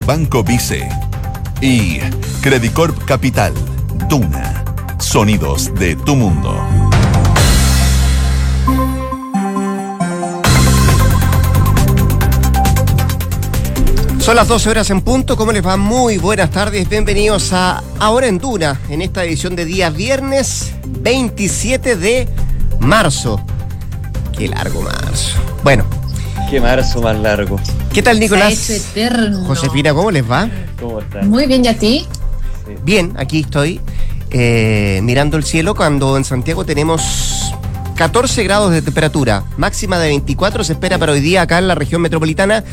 Banco Vice y Credicorp Capital. Duna. Sonidos de tu mundo. Son las 12 horas en punto. ¿Cómo les va? Muy buenas tardes. Bienvenidos a Ahora en Duna, en esta edición de día viernes 27 de marzo. Qué largo marzo. Bueno. Qué marzo más largo. ¿Qué tal, Nicolás? Se ha hecho eterno. Josefina, ¿cómo les va? ¿Cómo estás? Muy bien, ¿y a ti? Sí. Bien, aquí estoy mirando el cielo cuando en Santiago tenemos 14 grados de temperatura, máxima de 24 se espera para hoy día acá en la región metropolitana.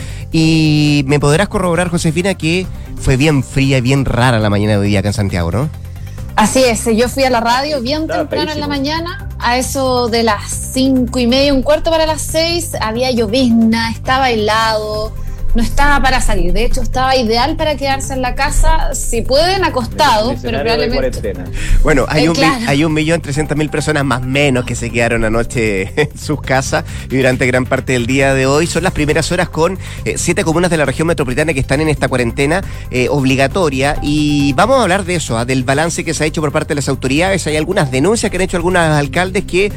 Y me podrás corroborar, Josefina, que fue bien fría y bien rara la mañana de hoy día acá en Santiago, ¿no? Así es, yo fui a la radio bien temprano en la mañana, a eso de las 5:30, 1:15 para las 6, había llovizna, estaba helado, no estaba para salir, de hecho estaba ideal para quedarse en la casa, si pueden acostados, pero probablemente... Bueno, hay claro. 1.300.000 personas más o menos que se quedaron anoche en sus casas y durante gran parte del día de hoy. Son las primeras horas con 7 comunas de la región metropolitana que están en esta cuarentena obligatoria, y vamos a hablar de eso, del balance que se ha hecho por parte de las autoridades. Hay algunas denuncias que han hecho algunos alcaldes que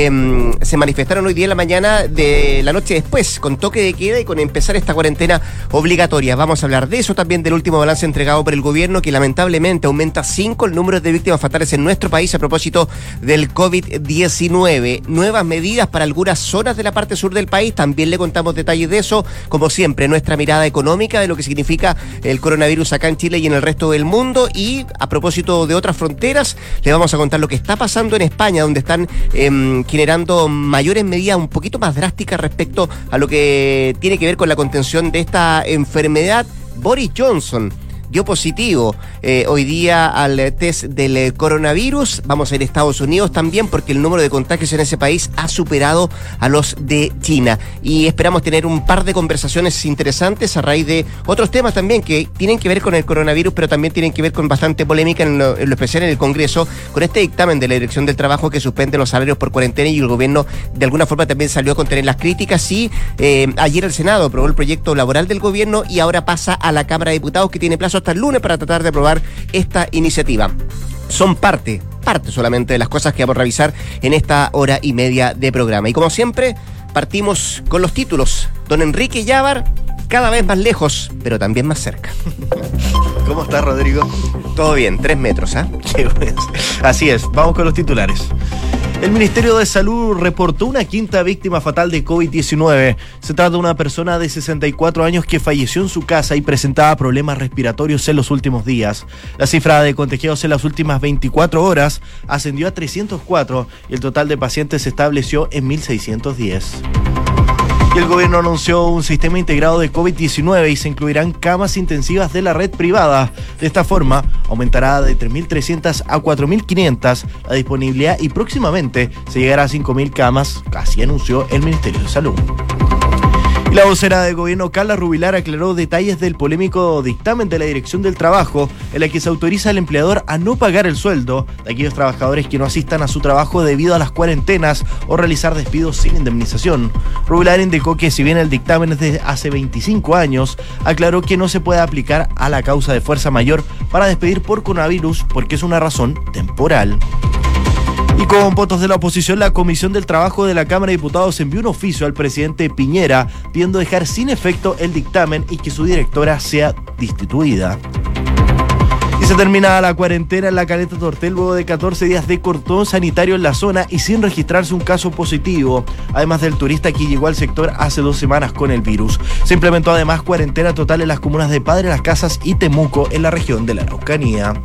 se manifestaron hoy día en la mañana de la noche después, con toque de queda y con empezar esta cuarentena obligatoria. Vamos a hablar de eso, también del último balance entregado por el gobierno, que lamentablemente aumenta 5 el número de víctimas fatales en nuestro país a propósito del COVID-19. Nuevas medidas para algunas zonas de la parte sur del país, también le contamos detalles de eso. Como siempre, nuestra mirada económica de lo que significa el coronavirus acá en Chile y en el resto del mundo. Y a propósito de otras fronteras, le vamos a contar lo que está pasando en España, donde están generando mayores medidas un poquito más drásticas respecto a lo que tiene que ver con la contención de esta enfermedad. Boris Johnson dio positivo hoy día al test del coronavirus. Vamos a ir a Estados Unidos también, porque el número de contagios en ese país ha superado a los de China. Y esperamos tener un par de conversaciones interesantes a raíz de otros temas también que tienen que ver con el coronavirus, pero también tienen que ver con bastante polémica en lo especial en el Congreso, con este dictamen de la Dirección del Trabajo que suspende los salarios por cuarentena, y el gobierno de alguna forma también salió a contener las críticas. Y ayer el Senado aprobó el proyecto laboral del gobierno y ahora pasa a la Cámara de Diputados, que tiene plazo hasta el lunes para tratar de aprobar esta iniciativa. Son parte solamente de las cosas que vamos a revisar en esta hora y media de programa. Y como siempre, partimos con los títulos. Don Enrique Llávar, cada vez más lejos, pero también más cerca. ¿Cómo estás, Rodrigo? Todo bien, 3 metros, ¿ah? Así es, vamos con los titulares. El Ministerio de Salud reportó una 5ª víctima fatal de COVID-19. Se trata de una persona de 64 años que falleció en su casa y presentaba problemas respiratorios en los últimos días. La cifra de contagiados en las últimas 24 horas ascendió a 304 y el total de pacientes se estableció en 1.610. Y el gobierno anunció un sistema integrado de COVID-19 y se incluirán camas intensivas de la red privada. De esta forma, aumentará de 3.300 a 4.500 la disponibilidad y próximamente se llegará a 5.000 camas, así anunció el Ministerio de Salud. Y la vocera del gobierno, Carla Rubilar, aclaró detalles del polémico dictamen de la Dirección del Trabajo, en la que se autoriza al empleador a no pagar el sueldo de aquellos trabajadores que no asistan a su trabajo debido a las cuarentenas o realizar despidos sin indemnización. Rubilar indicó que si bien el dictamen es de hace 25 años, aclaró que no se puede aplicar a la causa de fuerza mayor para despedir por coronavirus porque es una razón temporal. Y con votos de la oposición, la Comisión del Trabajo de la Cámara de Diputados envió un oficio al presidente Piñera pidiendo dejar sin efecto el dictamen y que su directora sea destituida. Y se termina la cuarentena en la Caleta Tortel luego de 14 días de cordón sanitario en la zona y sin registrarse un caso positivo, además del turista que llegó al sector hace 2 semanas con el virus. Se implementó además cuarentena total en las comunas de Padre Las Casas y Temuco en la región de la Araucanía.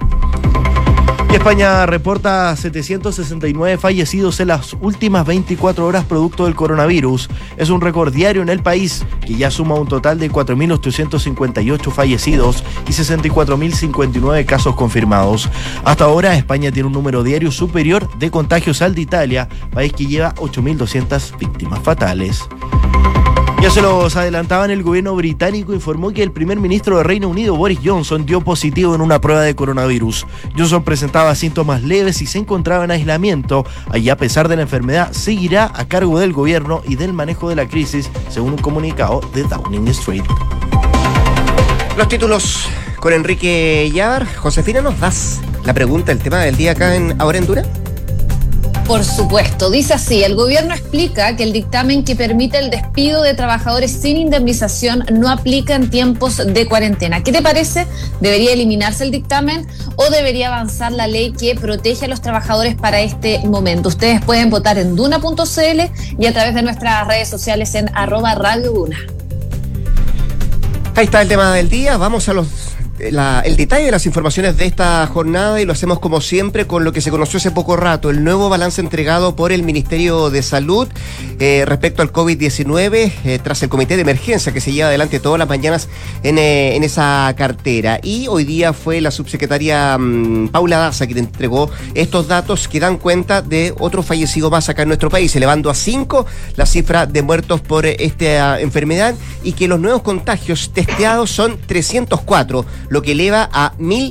España reporta 769 fallecidos en las últimas 24 horas producto del coronavirus. Es un récord diario en el país, que ya suma un total de 4.858 fallecidos y 64.059 casos confirmados. Hasta ahora, España tiene un número diario superior de contagios al de Italia, país que lleva 8.200 víctimas fatales. Ya se los adelantaban, el gobierno británico informó que el primer ministro de Reino Unido, Boris Johnson, dio positivo en una prueba de coronavirus. Johnson presentaba síntomas leves y se encontraba en aislamiento. Allí, a pesar de la enfermedad, seguirá a cargo del gobierno y del manejo de la crisis, según un comunicado de Downing Street. Los títulos con Enrique Llávar. Josefina, ¿nos das la pregunta, el tema del día acá en Ahora en Duna? Por supuesto, dice así: el gobierno explica que el dictamen que permite el despido de trabajadores sin indemnización no aplica en tiempos de cuarentena. ¿Qué te parece? ¿Debería eliminarse el dictamen o debería avanzar la ley que protege a los trabajadores para este momento? Ustedes pueden votar en duna.cl y a través de nuestras redes sociales en @Radio Duna. Ahí está el tema del día. Vamos a el detalle de las informaciones de esta jornada y lo hacemos como siempre con lo que se conoció hace poco rato, el nuevo balance entregado por el Ministerio de Salud respecto al COVID-19 tras el comité de emergencia que se lleva adelante todas las mañanas en esa cartera. Y hoy día fue la subsecretaria Paula Daza quien entregó estos datos que dan cuenta de otro fallecido más acá en nuestro país, elevando a 5 la cifra de muertos por esta enfermedad y que los nuevos contagios testeados son 304, lo que eleva a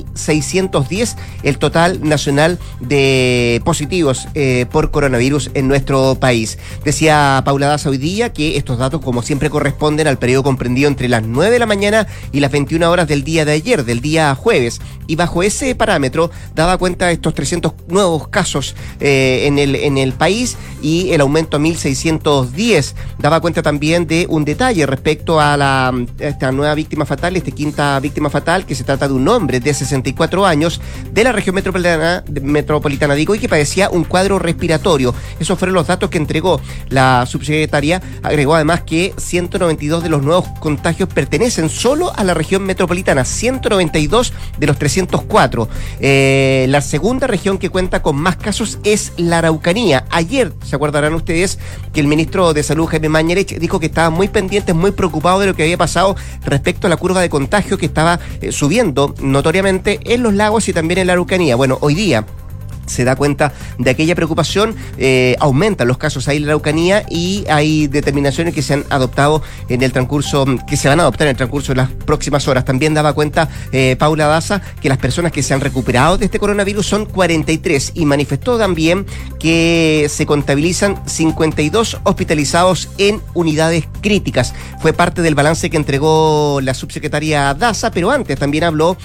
1.610 el total nacional de positivos por coronavirus en nuestro país. Decía Paula Daza hoy día que estos datos, como siempre, corresponden al periodo comprendido entre las 9 de la mañana y las 21 horas del día de ayer, del día jueves. Y bajo ese parámetro daba cuenta de estos 300 nuevos casos en el país y el aumento a 1.610. Daba cuenta también de un detalle respecto a esta nueva víctima fatal, esta quinta víctima fatal, que se trata de un hombre de 64 años de la región metropolitana, y que padecía un cuadro respiratorio. Esos fueron los datos que entregó la subsecretaria. Agregó además que 192 de los nuevos contagios pertenecen solo a la región metropolitana, 192 de los 304. La segunda región que cuenta con más casos es la Araucanía. Ayer, se acordarán ustedes, que el ministro de Salud, Jaime Mañalich, dijo que estaba muy pendiente, muy preocupado de lo que había pasado respecto a la curva de contagio que estaba subiendo notoriamente en los lagos y también en la Araucanía. Bueno, hoy día se da cuenta de aquella preocupación, aumentan los casos ahí en la Araucanía y hay determinaciones que se han adoptado en el transcurso, que se van a adoptar en el transcurso de las próximas horas. También daba cuenta Paula Daza que las personas que se han recuperado de este coronavirus son 43 y manifestó también que se contabilizan 52 hospitalizados en unidades críticas. Fue parte del balance que entregó la subsecretaria Daza, pero antes también habló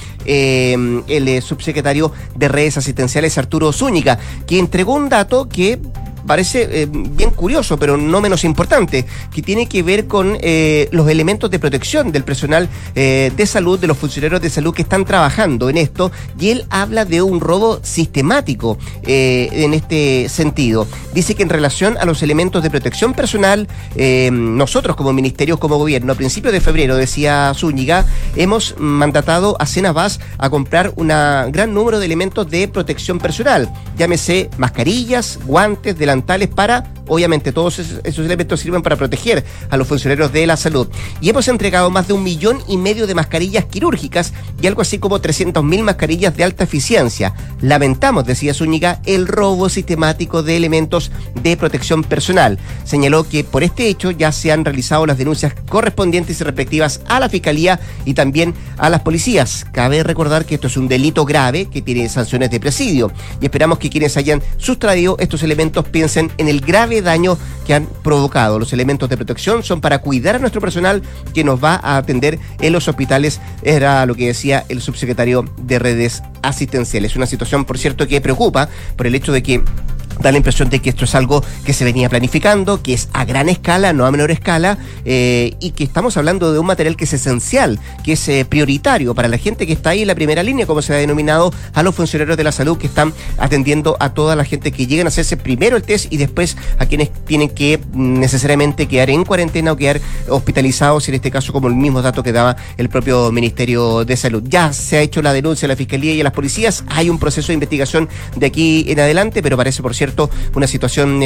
el subsecretario de redes asistenciales, Arturo Zúñiga, que entregó un dato que parece bien curioso, pero no menos importante, que tiene que ver con los elementos de protección del personal de salud, de los funcionarios de salud que están trabajando en esto, y él habla de un robo sistemático en este sentido. Dice que en relación a los elementos de protección personal, nosotros como ministerio, como gobierno, a principios de febrero, decía Zúñiga, hemos mandatado a Senabas a comprar un gran número de elementos de protección personal, llámese mascarillas, guantes, delantales, para, obviamente, todos esos elementos sirven para proteger a los funcionarios de la salud. Y hemos entregado más de 1,5 millones de mascarillas quirúrgicas y algo así como 300.000 mascarillas de alta eficiencia. Lamentamos, decía Zúñiga, el robo sistemático de elementos de protección personal. Señaló que por este hecho ya se han realizado las denuncias correspondientes y respectivas a la Fiscalía y también a las policías. Cabe recordar que esto es un delito grave que tiene sanciones de presidio y esperamos que quienes hayan sustraído estos elementos piensen en el grave daño que han provocado. Los elementos de protección son para cuidar a nuestro personal que nos va a atender en los hospitales, era lo que decía el subsecretario de redes asistenciales. Una situación, por cierto, que preocupa por el hecho de que da la impresión de que esto es algo que se venía planificando, que es a gran escala, no a menor escala, y que estamos hablando de un material que es esencial, que es prioritario para la gente que está ahí en la primera línea, como se ha denominado a los funcionarios de la salud que están atendiendo a toda la gente que llegan a hacerse primero el test y después a quienes tienen que necesariamente quedar en cuarentena o quedar hospitalizados, en este caso como el mismo dato que daba el propio Ministerio de Salud. Ya se ha hecho la denuncia a la Fiscalía y a las policías, hay un proceso de investigación de aquí en adelante, pero parece, por cierto, una situación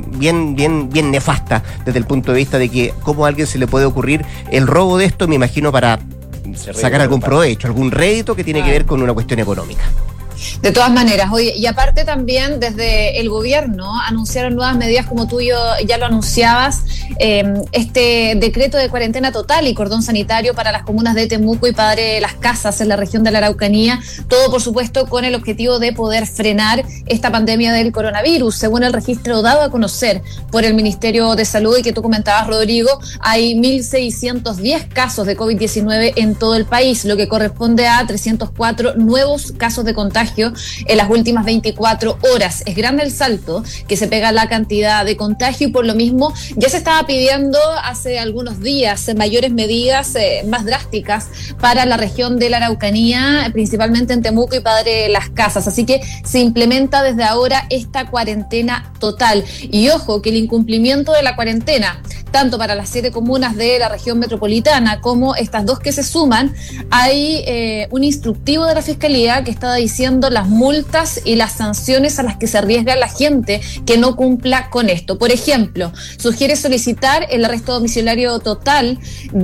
bien nefasta desde el punto de vista de que cómo a alguien se le puede ocurrir el robo de esto, me imagino, para sacar algún provecho, algún rédito que tiene que ver con una cuestión económica. De todas maneras, oye, y aparte también desde el gobierno anunciaron nuevas medidas, como tú ya lo anunciabas, este decreto de cuarentena total y cordón sanitario para las comunas de Temuco y Padre Las Casas en la región de la Araucanía, todo por supuesto con el objetivo de poder frenar esta pandemia del coronavirus. Según el registro dado a conocer por el Ministerio de Salud y que tú comentabas, Rodrigo, hay 1.610 casos de COVID-19 en todo el país, lo que corresponde a 304 nuevos casos de contagio en las últimas 24 horas. Es grande el salto que se pega la cantidad de contagio y por lo mismo ya se estaba pidiendo hace algunos días mayores medidas más drásticas para la región de la Araucanía, principalmente en Temuco y Padre Las Casas. Así que se implementa desde ahora esta cuarentena total. Y ojo que el incumplimiento de la cuarentena, tanto para las 7 comunas de la región metropolitana como estas 2 que se suman, hay un instructivo de la Fiscalía que estaba diciendo las multas y las sanciones a las que se arriesga la gente que no cumpla con esto. Por ejemplo, sugiere solicitar el arresto domiciliario total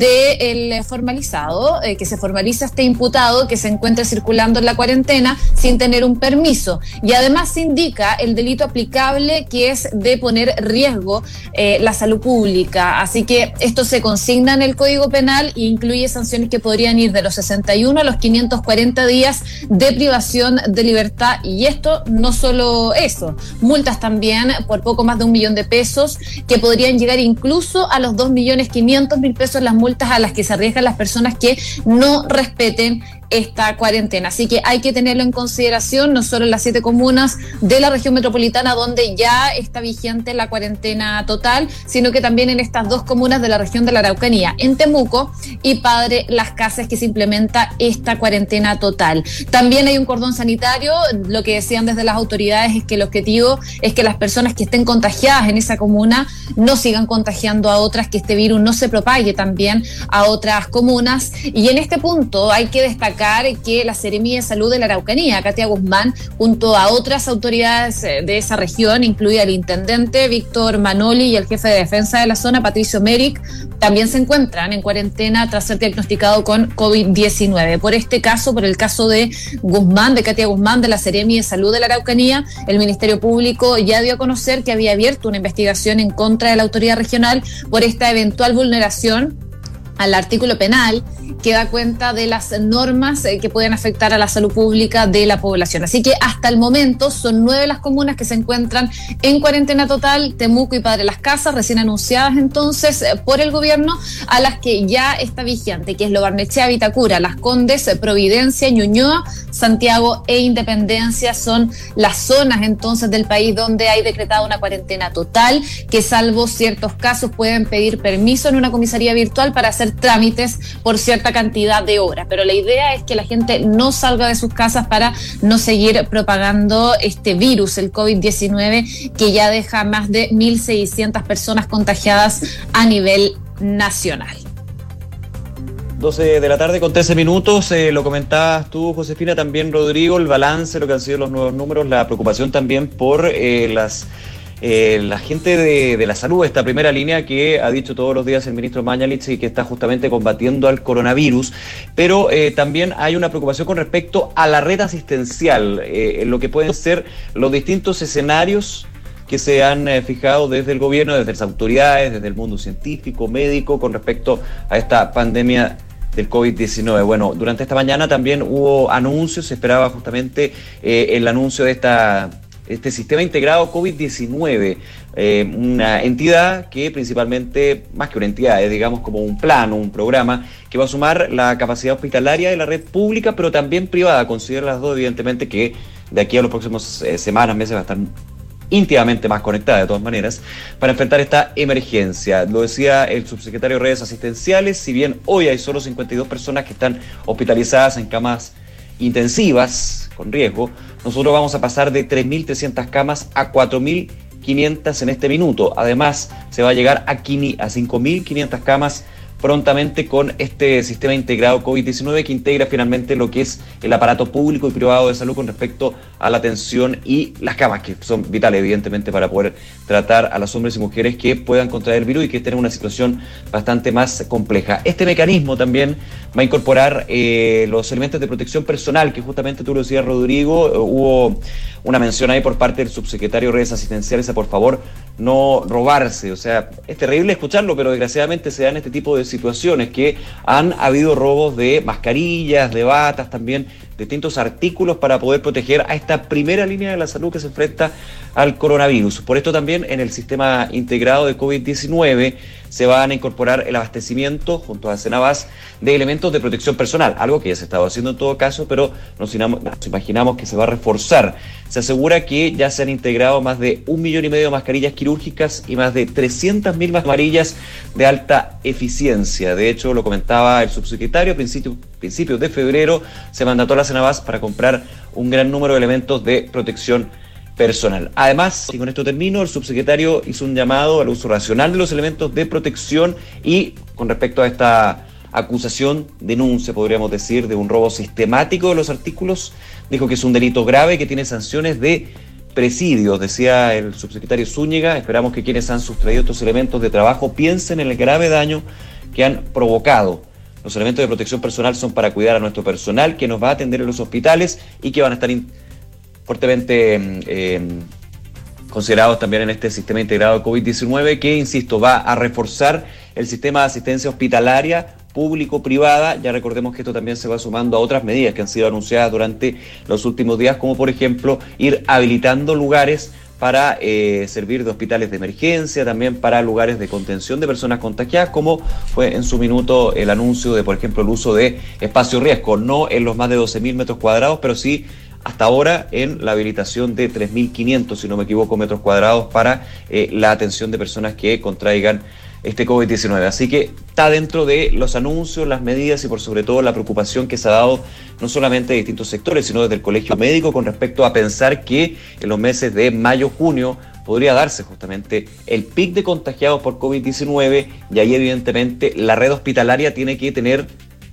del formalizado, que se formaliza este imputado que se encuentre circulando en la cuarentena sin tener un permiso. Y además se indica el delito aplicable, que es de poner riesgo la salud pública. Así que esto se consigna en el Código Penal e incluye sanciones que podrían ir de los 61 a los 540 días de privación de libertad. Y esto no solo eso, multas también por poco más de 1 millón de pesos, que podrían llegar incluso a los 2.500.000 pesos las multas a las que se arriesgan las personas que no respeten esta cuarentena. Así que hay que tenerlo en consideración, no solo en las 7 comunas de la región metropolitana donde ya está vigente la cuarentena total, sino que también en estas 2 comunas de la región de la Araucanía, en Temuco y Padre Las Casas, que se implementa esta cuarentena total. También hay un cordón sanitario. Lo que decían desde las autoridades es que el objetivo es que las personas que estén contagiadas en esa comuna no sigan contagiando a otras, que este virus no se propague también a otras comunas. Y en este punto hay que destacar que la Seremía de Salud de la Araucanía, Katia Guzmán, junto a otras autoridades de esa región, incluida el intendente Víctor Manoli y el jefe de defensa de la zona, Patricio Meric, también se encuentran en cuarentena tras ser diagnosticado con COVID-19. Por este caso, por el caso de Guzmán, de Katia Guzmán, de la Seremía de Salud de la Araucanía, el Ministerio Público ya dio a conocer que había abierto una investigación en contra de la autoridad regional por esta eventual vulneración al artículo penal que da cuenta de las normas que pueden afectar a la salud pública de la población. Así que hasta el momento son 9 las comunas que se encuentran en cuarentena total, Temuco y Padre Las Casas, recién anunciadas entonces por el gobierno, a las que ya está vigente, que es Lo Barnechea, Vitacura, Las Condes, Providencia, Ñuñoa, Santiago e Independencia. Son las zonas entonces del país donde hay decretada una cuarentena total, que salvo ciertos casos pueden pedir permiso en una comisaría virtual para hacer trámites por cierta cantidad de horas, pero la idea es que la gente no salga de sus casas para no seguir propagando este virus, el COVID-19, que ya deja más de 1.600 personas contagiadas a nivel nacional. 12 de la tarde con 13 minutos, lo comentabas tú, Josefina, también Rodrigo, el balance, lo que han sido los nuevos números, la preocupación también por la gente de la salud, esta primera línea que ha dicho todos los días el ministro Mañalich y que está justamente combatiendo al coronavirus, pero también hay una preocupación con respecto a la red asistencial, lo que pueden ser los distintos escenarios que se han fijado desde el gobierno, desde las autoridades, desde el mundo científico, médico, con respecto a esta pandemia del COVID-19. Bueno, durante esta mañana también hubo anuncios, se esperaba justamente el anuncio de este sistema integrado COVID-19, una entidad que principalmente, más que una entidad, es digamos como un plan, un programa que va a sumar la capacidad hospitalaria de la red pública, pero también privada. Considera las dos, evidentemente, que de aquí a los próximos semanas, meses va a estar íntimamente más conectada de todas maneras, para enfrentar esta emergencia. Lo decía el subsecretario de Redes Asistenciales, si bien hoy hay solo 52 personas que están hospitalizadas en camas intensivas con riesgo, nosotros vamos a pasar de 3.300 camas a 4.500 en este minuto. Además, se va a llegar a 5.500 camas prontamente con este sistema integrado COVID-19 que integra finalmente lo que es el aparato público y privado de salud con respecto a la atención y las camas, que son vitales evidentemente para poder tratar a los hombres y mujeres que puedan contraer el virus y que estén en una situación bastante más compleja. Este mecanismo también va a incorporar los elementos de protección personal, que justamente tú lo decías, Rodrigo, hubo una mención ahí por parte del subsecretario de Redes Asistenciales a, por favor, no robarse. O sea, es terrible escucharlo, pero desgraciadamente se dan este tipo de situaciones, que han habido robos de mascarillas, de batas, también distintos artículos para poder proteger a esta primera línea de la salud que se enfrenta al coronavirus. Por esto también en el sistema integrado de COVID-19 se van a incorporar el abastecimiento junto a Cenabás de elementos de protección personal, algo que ya se estaba haciendo en todo caso, pero nos imaginamos que se va a reforzar. Se asegura que ya se han integrado más de 1,5 millones de mascarillas quirúrgicas y más de 300.000 mascarillas de alta eficiencia. De hecho, lo comentaba el subsecretario, a principios de febrero se mandató a la Cenabás para comprar un gran número de elementos de protección personal. Además, y con esto termino, el subsecretario hizo un llamado al uso racional de los elementos de protección y con respecto a esta acusación, denuncia, podríamos decir, de un robo sistemático de los artículos, dijo que es un delito grave que tiene sanciones de presidio. Decía el subsecretario Zúñiga, esperamos que quienes han sustraído estos elementos de trabajo piensen en el grave daño que han provocado. Los elementos de protección personal son para cuidar a nuestro personal que nos va a atender en los hospitales y que van a estar fuertemente considerados también en este sistema integrado de COVID-19 que, insisto, va a reforzar el sistema de asistencia hospitalaria público-privada. Ya recordemos que esto también se va sumando a otras medidas que han sido anunciadas durante los últimos días, como por ejemplo ir habilitando lugares para servir de hospitales de emergencia, también para lugares de contención de personas contagiadas, como fue en su minuto el anuncio de, por ejemplo, el uso de espacio riesgo, no en los más de 12.000 metros cuadrados, pero sí hasta ahora en la habilitación de 3.500, si no me equivoco, metros cuadrados para la atención de personas que contraigan este COVID-19. Así que está dentro de los anuncios, las medidas y por sobre todo la preocupación que se ha dado no solamente de distintos sectores, sino desde el Colegio Médico con respecto a pensar que en los meses de mayo, junio podría darse justamente el pic de contagiados por COVID-19 y ahí evidentemente la red hospitalaria tiene que tener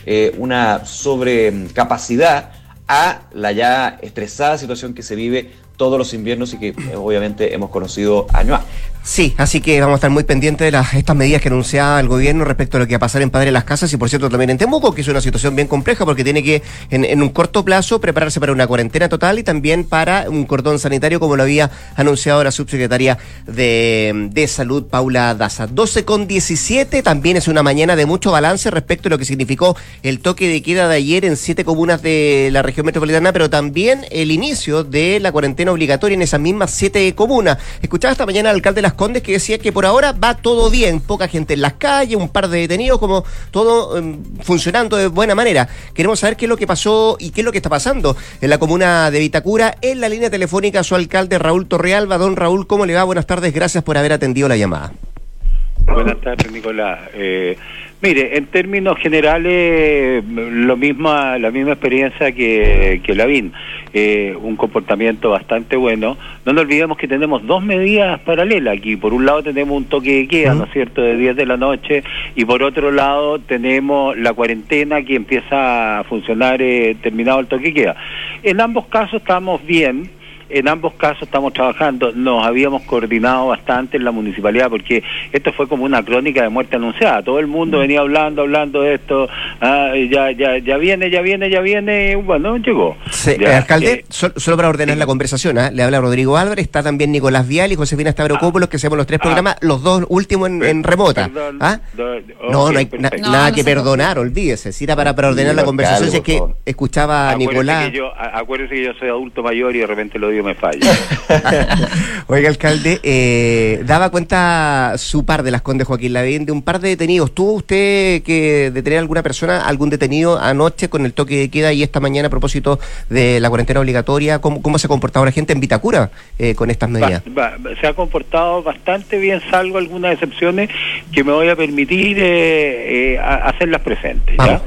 una sobrecapacidad a la ya estresada situación que se vive todos los inviernos y que obviamente hemos conocido año a. Sí, así que vamos a estar muy pendientes de estas medidas que anunciaba el gobierno respecto a lo que va a pasar en Padre Las Casas y por cierto también en Temuco, que es una situación bien compleja porque tiene que en un corto plazo prepararse para una cuarentena total y también para un cordón sanitario como lo había anunciado la subsecretaria de Salud, Paula Daza. 12:17, también es una mañana de mucho balance respecto a lo que significó el toque de queda de ayer en 7 comunas de la región metropolitana, pero también el inicio de la cuarentena obligatoria en esas mismas 7 comunas. Escuchaba esta mañana al alcalde de Las Condes que decía que por ahora va todo bien, poca gente en las calles, un par de detenidos, como todo funcionando de buena manera. Queremos saber qué es lo que pasó y qué es lo que está pasando en la comuna de Vitacura. En la línea telefónica su alcalde Raúl Torrealba. Don Raúl, ¿cómo le va? Buenas tardes, gracias por haber atendido la llamada. Buenas tardes, Nicolás. Mire, en términos generales, la misma experiencia que Lavín, un comportamiento bastante bueno. No nos olvidemos que tenemos dos medidas paralelas aquí. Por un lado tenemos un toque de queda, ¿no es cierto?, de 10 de la noche, y por otro lado tenemos la cuarentena que empieza a funcionar terminado el toque de queda. En ambos casos estamos bien. En ambos casos estamos trabajando, nos habíamos coordinado bastante en la municipalidad porque esto fue como una crónica de muerte anunciada. Todo el mundo venía hablando de esto, ya viene, bueno, llegó. Sí, ya, alcalde, solo para ordenar la conversación, le habla Rodrigo Álvarez, está también Nicolás Vial y Josefina Stavropoulos, que hacemos los tres programas, los dos últimos en remota. Perdón, no hay nada que perdonar, olvídese, si era para ordenar la conversación, si es que escuchaba a Nicolás. Acuérdese que yo soy adulto mayor y de repente lo digo me falla. Oiga, alcalde, daba cuenta su par de Las Condes, Joaquín Lavín, de un par de detenidos. ¿Tuvo usted que detener a alguna persona, algún detenido anoche con el toque de queda y esta mañana a propósito de la cuarentena obligatoria? ¿Cómo se ha comportado la gente en Vitacura con estas medidas? Se ha comportado bastante bien, salvo algunas excepciones que me voy a permitir hacerlas presentes. ¿Ya?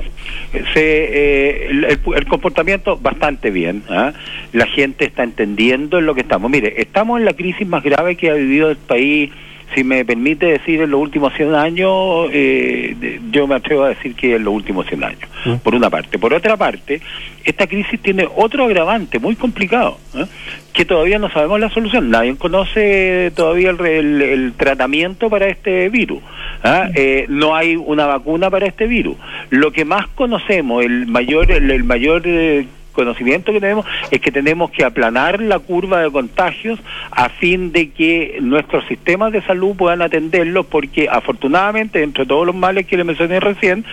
El comportamiento bastante bien, la gente está entendiendo en lo que estamos. Mire, estamos en la crisis más grave que ha vivido el país, si me permite decir, en los últimos 100 años, yo me atrevo a decir que en los últimos 100 años, por una parte. Por otra parte, esta crisis tiene otro agravante muy complicado, que todavía no sabemos la solución. Nadie conoce todavía el tratamiento para este virus. No hay una vacuna para este virus. Lo que más conocemos, el mayor conocimiento que tenemos es que tenemos que aplanar la curva de contagios a fin de que nuestros sistemas de salud puedan atenderlos, porque afortunadamente, entre todos los males que le mencioné recién,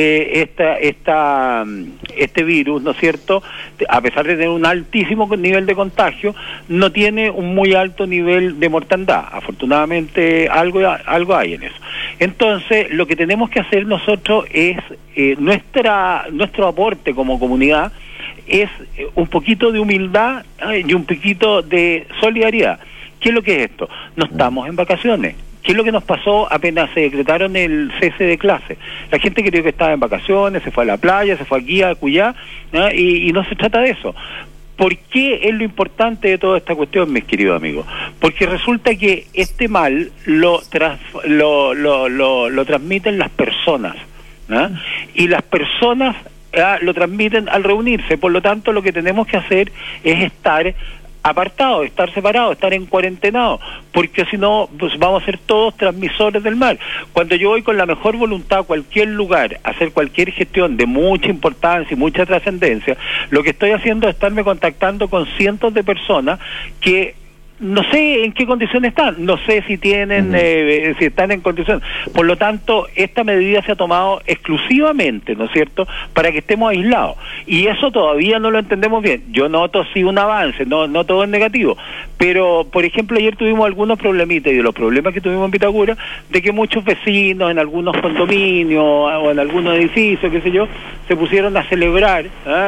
este virus, ¿no es cierto?, a pesar de tener un altísimo nivel de contagio, no tiene un muy alto nivel de mortandad. Afortunadamente algo hay en eso. Entonces, lo que tenemos que hacer nosotros es, nuestro aporte como comunidad es un poquito de humildad y un poquito de solidaridad. ¿Qué es lo que es esto? No estamos en vacaciones. ¿Qué es lo que nos pasó apenas se decretaron el cese de clase? La gente creyó que estaba en vacaciones, se fue a la playa, se fue aquí, a Cuyá, y no se trata de eso. ¿Por qué es lo importante de toda esta cuestión, mis queridos amigos? Porque resulta que este mal lo transmiten las personas, y las personas lo transmiten al reunirse. Por lo tanto, lo que tenemos que hacer es estar apartados, estar separados, estar en cuarentenado, porque si no, pues vamos a ser todos transmisores del mal. Cuando yo voy con la mejor voluntad a cualquier lugar a hacer cualquier gestión de mucha importancia y mucha trascendencia, lo que estoy haciendo es estarme contactando con cientos de personas que no sé en qué condiciones están, no sé si tienen, si están en condiciones. Por lo tanto, esta medida se ha tomado exclusivamente, ¿no es cierto?, para que estemos aislados. Y eso todavía no lo entendemos bien. Yo noto sí un avance, no todo es negativo. Pero, por ejemplo, ayer tuvimos algunos problemitas, y de los problemas que tuvimos en Vitacura, de que muchos vecinos en algunos condominios o en algunos edificios, qué sé yo, se pusieron a celebrar,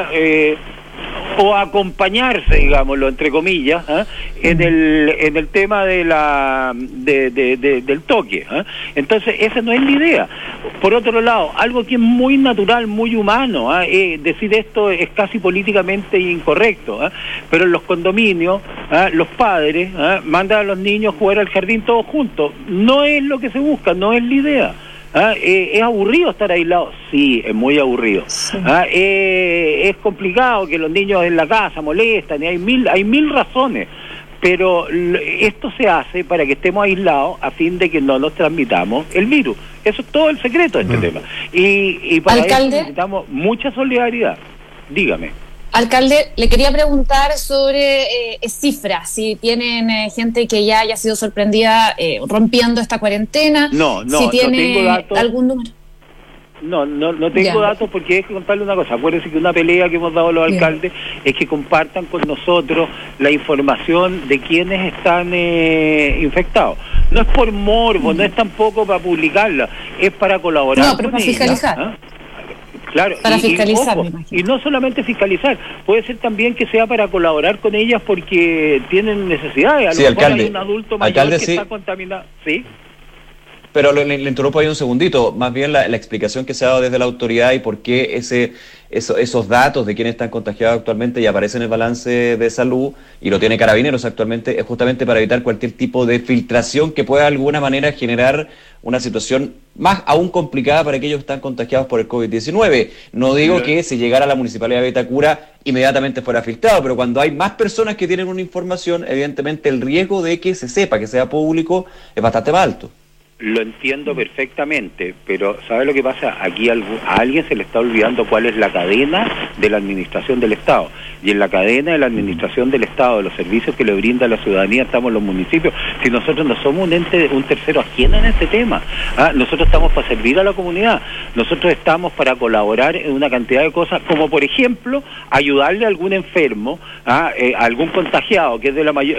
o acompañarse, digámoslo, entre comillas, en el tema de del toque. Entonces, esa no es la idea. Por otro lado, algo que es muy natural, muy humano, decir esto es casi políticamente incorrecto, pero en los condominios, los padres mandan a los niños a jugar al jardín todos juntos. No es lo que se busca, no es la idea. ¿Es aburrido estar aislado? Sí, es muy aburrido. Sí. Es complicado que los niños en la casa molestan, y hay mil razones, pero esto se hace para que estemos aislados a fin de que no nos transmitamos el virus. Eso es todo el secreto de este tema. Y para eso necesitamos mucha solidaridad. Dígame. Alcalde, le quería preguntar sobre cifras, si tienen gente que ya haya sido sorprendida rompiendo esta cuarentena. No tiene tengo datos. ¿Algún número? No tengo datos, porque hay que contarle una cosa. Acuérdense que una pelea que hemos dado los alcaldes es que compartan con nosotros la información de quienes están infectados. No es por morbo, no es tampoco para publicarla, es para colaborar. No, pero para fiscalizar. Claro, para fiscalizar, ojo, y no solamente fiscalizar, puede ser también que sea para colaborar con ellas porque tienen necesidades. A lo mejor alcalde, hay un adulto mayor que está contaminado. ¿Sí? Pero le interrumpo ahí un segundito. Más bien la explicación que se ha dado desde la autoridad y por qué esos datos de quiénes están contagiados actualmente y aparecen en el balance de salud, y lo tiene Carabineros actualmente, es justamente para evitar cualquier tipo de filtración que pueda de alguna manera generar una situación más aún complicada para aquellos que están contagiados por el COVID-19. No digo que si llegara a la Municipalidad de Vitacura inmediatamente fuera filtrado, pero cuando hay más personas que tienen una información, evidentemente el riesgo de que se sepa, que sea público, es bastante más alto. Lo entiendo perfectamente, pero ¿sabe lo que pasa? Aquí a alguien se le está olvidando cuál es la cadena de la administración del Estado. Y en la cadena de la administración del Estado, de los servicios que le brinda a la ciudadanía, estamos los municipios. Si nosotros no somos un tercero ajeno en este tema, nosotros estamos para servir a la comunidad. Nosotros estamos para colaborar en una cantidad de cosas, como por ejemplo, ayudarle a algún enfermo, a algún contagiado que es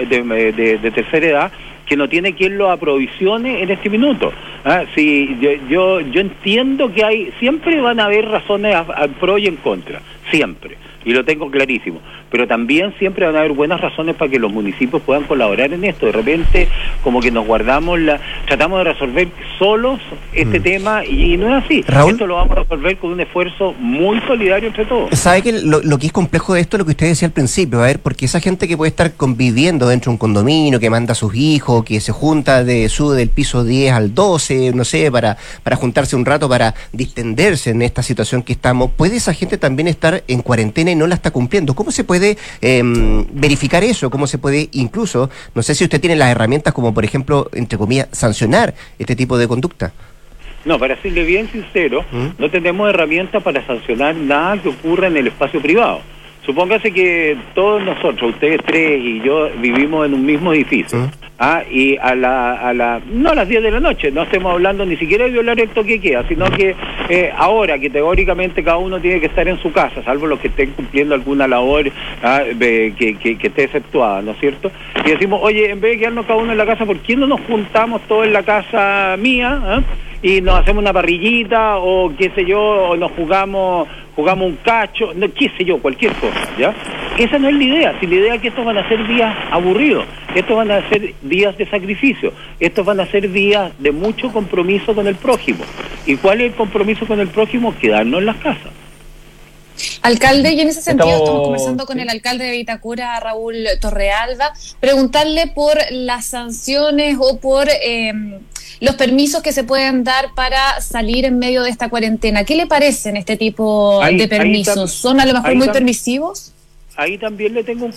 de tercera edad, que no tiene quien lo aprovisione en este minuto. Sí, yo entiendo que siempre van a haber razones al pro y en contra, siempre, y lo tengo clarísimo, pero también siempre van a haber buenas razones para que los municipios puedan colaborar en esto. De repente, como que nos guardamos tratamos de resolver solos este tema, y no es así. Raúl, esto lo vamos a resolver con un esfuerzo muy solidario entre todos. ¿Sabe que lo que es complejo de esto es lo que usted decía al principio? A ver, porque esa gente que puede estar conviviendo dentro de un condominio, que manda a sus hijos, que se junta sube del piso 10 al 12, no sé, para juntarse un rato, para distenderse en esta situación que estamos, ¿puede esa gente también estar en cuarentena y no la está cumpliendo? ¿Cómo se puede verificar eso? ¿Cómo se puede incluso, no sé si usted tiene las herramientas como por ejemplo, entre comillas, sancionar este tipo de conducta? No, para serle bien sincero, no tenemos herramientas para sancionar nada que ocurra en el espacio privado. supóngase que todos nosotros, ustedes tres y yo, vivimos en un mismo edificio. Y no a las 10 de la noche, no estemos hablando ni siquiera de violar el toque de queda, sino que ahora que teóricamente cada uno tiene que estar en su casa, salvo los que estén cumpliendo alguna labor que esté efectuada, ¿no es cierto? Y decimos, oye, en vez de quedarnos cada uno en la casa, ¿por qué no nos juntamos todos en la casa mía? Y nos hacemos una parrillita, o qué sé yo, o nos jugamos un cacho, no, qué sé yo, cualquier cosa, ¿ya? Esa no es la idea, si la idea es que estos van a ser días aburridos, estos van a ser días de sacrificio, estos van a ser días de mucho compromiso con el prójimo. ¿Y cuál es el compromiso con el prójimo? Quedarnos en las casas. Alcalde, y en ese sentido estamos conversando con el alcalde de Vitacura, Raúl Torrealba, preguntarle por las sanciones o por los permisos que se pueden dar para salir en medio de esta cuarentena. ¿Qué le parecen este tipo de permisos? ¿Son a lo mejor muy permisivos? Ahí también le tengo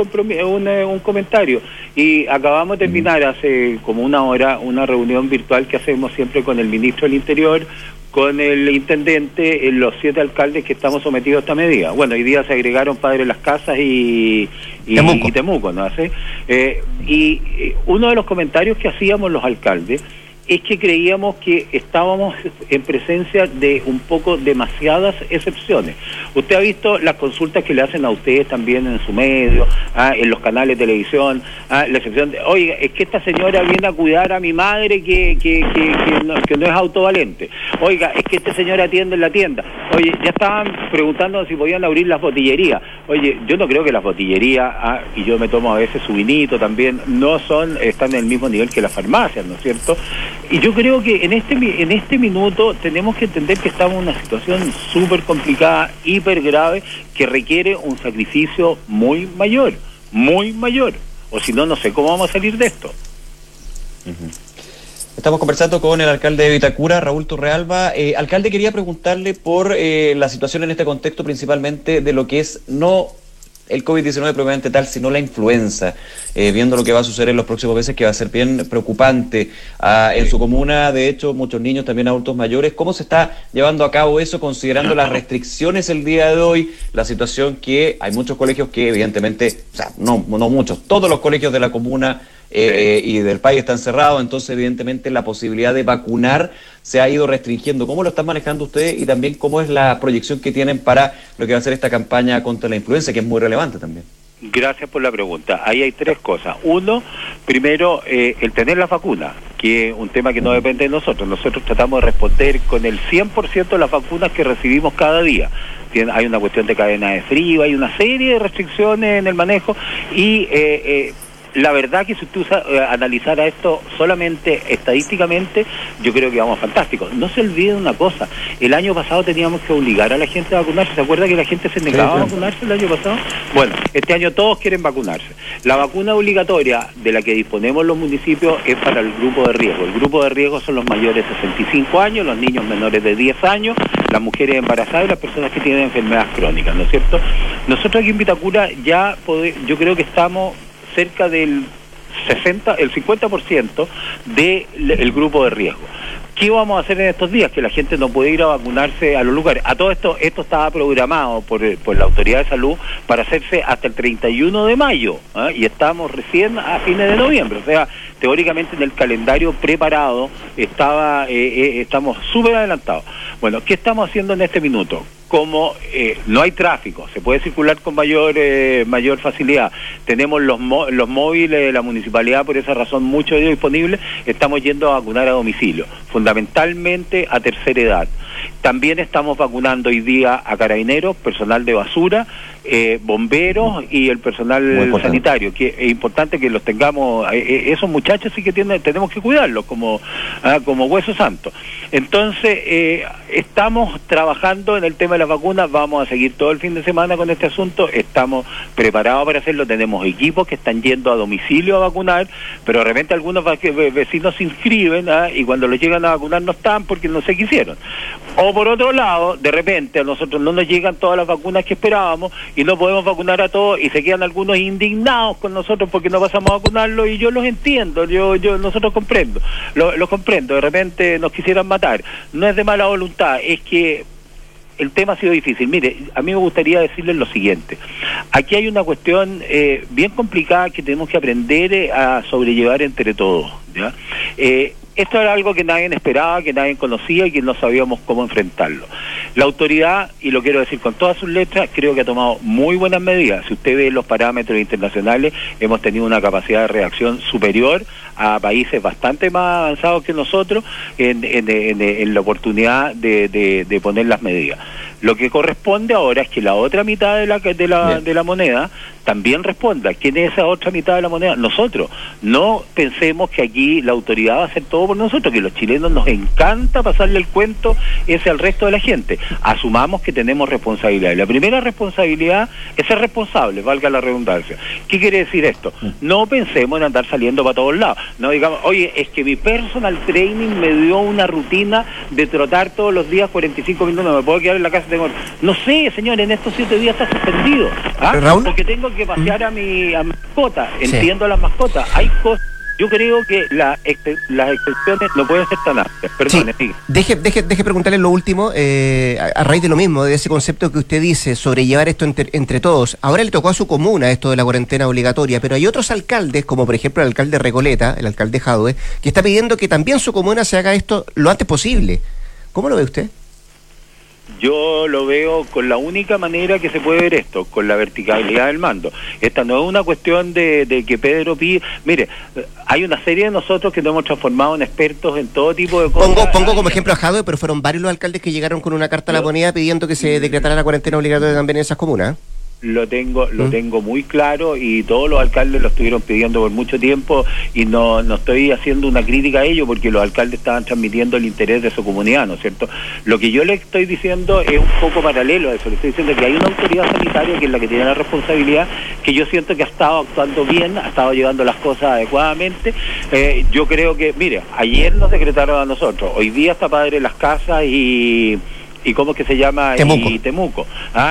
un comentario. Y acabamos de terminar hace como una hora una reunión virtual que hacemos siempre con el ministro del Interior, con el intendente, los 7 alcaldes que estamos sometidos a esta medida. Bueno, hoy día se agregaron Padre Las Casas y Temuco, ¿no? Y uno de los comentarios que hacíamos los alcaldes es que creíamos que estábamos en presencia de un poco demasiadas excepciones. Usted ha visto las consultas que le hacen a ustedes también en su medio, en los canales de televisión, la excepción de, oiga, es que esta señora viene a cuidar a mi madre que no es autovalente. Oiga, es que este señor atiende en la tienda. Oye, ya estaban preguntando si podían abrir las botillerías. Oye, yo no creo que las botillerías, y yo me tomo a veces su vinito también, están en el mismo nivel que las farmacias, ¿no es cierto? Y yo creo que en este minuto tenemos que entender que estamos en una situación súper complicada, hiper grave, que requiere un sacrificio muy mayor, o si no, no sé cómo vamos a salir de esto. Estamos conversando con el alcalde de Vitacura, Raúl Torrealba. Alcalde, quería preguntarle por la situación en este contexto, principalmente de lo que es no el COVID-19 probablemente tal, sino la influenza, viendo lo que va a suceder en los próximos meses, que va a ser bien preocupante en su comuna, de hecho, muchos niños, también adultos mayores. ¿Cómo se está llevando a cabo eso, considerando las restricciones el día de hoy, la situación que hay muchos colegios que evidentemente, o sea, no muchos, todos los colegios de la comuna y del país están cerrados, entonces evidentemente la posibilidad de vacunar se ha ido restringiendo? ¿Cómo lo están manejando ustedes y también cómo es la proyección que tienen para lo que va a ser esta campaña contra la influenza, que es muy relevante también? Gracias por la pregunta. Ahí hay 3 cosas. Uno, primero, el tener la vacuna, que es un tema que no depende de nosotros. Nosotros tratamos de responder con el 100% de las vacunas que recibimos cada día. Hay una cuestión de cadena de frío, hay una serie de restricciones en el manejo y la verdad que si usted analizara esto solamente estadísticamente, yo creo que vamos fantástico. No se olvide una cosa, el año pasado teníamos que obligar a la gente a vacunarse. ¿Se acuerda que la gente se negaba a vacunarse el año pasado? Bueno, este año todos quieren vacunarse. La vacuna obligatoria de la que disponemos los municipios es para el grupo de riesgo. El grupo de riesgo son los mayores de 65 años, los niños menores de 10 años, las mujeres embarazadas y las personas que tienen enfermedades crónicas, ¿no es cierto? Nosotros aquí en Vitacura yo creo que estamos cerca del 50% del grupo de riesgo. ¿Qué vamos a hacer en estos días? Que la gente no puede ir a vacunarse a los lugares. A todo esto estaba programado por la Autoridad de Salud para hacerse hasta el 31 de mayo, y estamos recién a fines de noviembre. O sea, teóricamente en el calendario preparado estamos súper adelantados. Bueno, ¿qué estamos haciendo en este minuto? Como no hay tráfico, se puede circular con mayor facilidad. Tenemos los móviles de la municipalidad, por esa razón, mucho de ellos disponibles. Estamos yendo a vacunar a domicilio, fundamentalmente a tercera edad. También estamos vacunando hoy día a carabineros, personal de basura, bomberos y el personal sanitario, que es importante que los tengamos. Esos muchachos sí que tenemos que cuidarlos como hueso santo. Entonces, estamos trabajando en el tema de las vacunas, vamos a seguir todo el fin de semana con este asunto, estamos preparados para hacerlo, tenemos equipos que están yendo a domicilio a vacunar, pero de repente algunos vecinos se inscriben y cuando los llegan a vacunar no están porque no se quisieron. O por otro lado, de repente a nosotros no nos llegan todas las vacunas que esperábamos y no podemos vacunar a todos y se quedan algunos indignados con nosotros porque no pasamos a vacunarlos, y yo los entiendo, nosotros comprendo, los comprendo. De repente nos quisieran matar, no es de mala voluntad, es que el tema ha sido difícil. Mire, a mí me gustaría decirles lo siguiente. Aquí hay una cuestión bien complicada que tenemos que aprender a sobrellevar entre todos, ¿ya? Esto era algo que nadie esperaba, que nadie conocía y que no sabíamos cómo enfrentarlo. La autoridad, y lo quiero decir con todas sus letras, creo que ha tomado muy buenas medidas. Si usted ve los parámetros internacionales, hemos tenido una capacidad de reacción superior a países bastante más avanzados que nosotros en la oportunidad de poner las medidas. Lo que corresponde ahora es que la otra mitad de la moneda también responda. ¿Quién es esa otra mitad de la moneda? Nosotros. No pensemos que aquí la autoridad va a hacer todo por nosotros, que los chilenos nos encanta pasarle el cuento ese al resto de la gente. Asumamos que tenemos responsabilidad. Y la primera responsabilidad es ser responsable, valga la redundancia. ¿Qué quiere decir esto? No pensemos en andar saliendo para todos lados. No digamos, oye, es que mi personal training me dio una rutina de trotar todos los días 45 minutos, no me puedo quedar en la casa. No sé, señor, en estos 7 días está suspendido. Raúl, porque tengo que pasear a mi mascota. Entiendo a las mascotas. Hay cosas. Yo creo que las excepciones no pueden ser tan amplias. Perdón, sí. Deje preguntarle lo último, a raíz de lo mismo, de ese concepto que usted dice, sobrellevar esto entre todos. Ahora le tocó a su comuna esto de la cuarentena obligatoria, pero hay otros alcaldes, como por ejemplo el alcalde Recoleta, el alcalde Jadwe, que está pidiendo que también su comuna se haga esto lo antes posible. ¿Cómo lo ve usted? Yo lo veo con la única manera que se puede ver esto, con la verticalidad del mando. Esta no es una cuestión de que Pedro pide. Mire, hay una serie de nosotros que nos hemos transformado en expertos en todo tipo de cosas. Pongo como ejemplo a Jadwe, pero fueron varios los alcaldes que llegaron con una carta a la moneda pidiendo que se decretara la cuarentena obligatoria también en esas comunas. Lo tengo muy claro y todos los alcaldes lo estuvieron pidiendo por mucho tiempo y no estoy haciendo una crítica a ello porque los alcaldes estaban transmitiendo el interés de su comunidad, ¿no es cierto? Lo que yo le estoy diciendo es un poco paralelo a eso. Le estoy diciendo que hay una autoridad sanitaria que es la que tiene la responsabilidad, que yo siento que ha estado actuando bien, ha estado llevando las cosas adecuadamente. Yo creo que, mire, ayer nos decretaron a nosotros, hoy día está Padre Las Casas y ¿cómo es que se llama? Temuco. Y Temuco.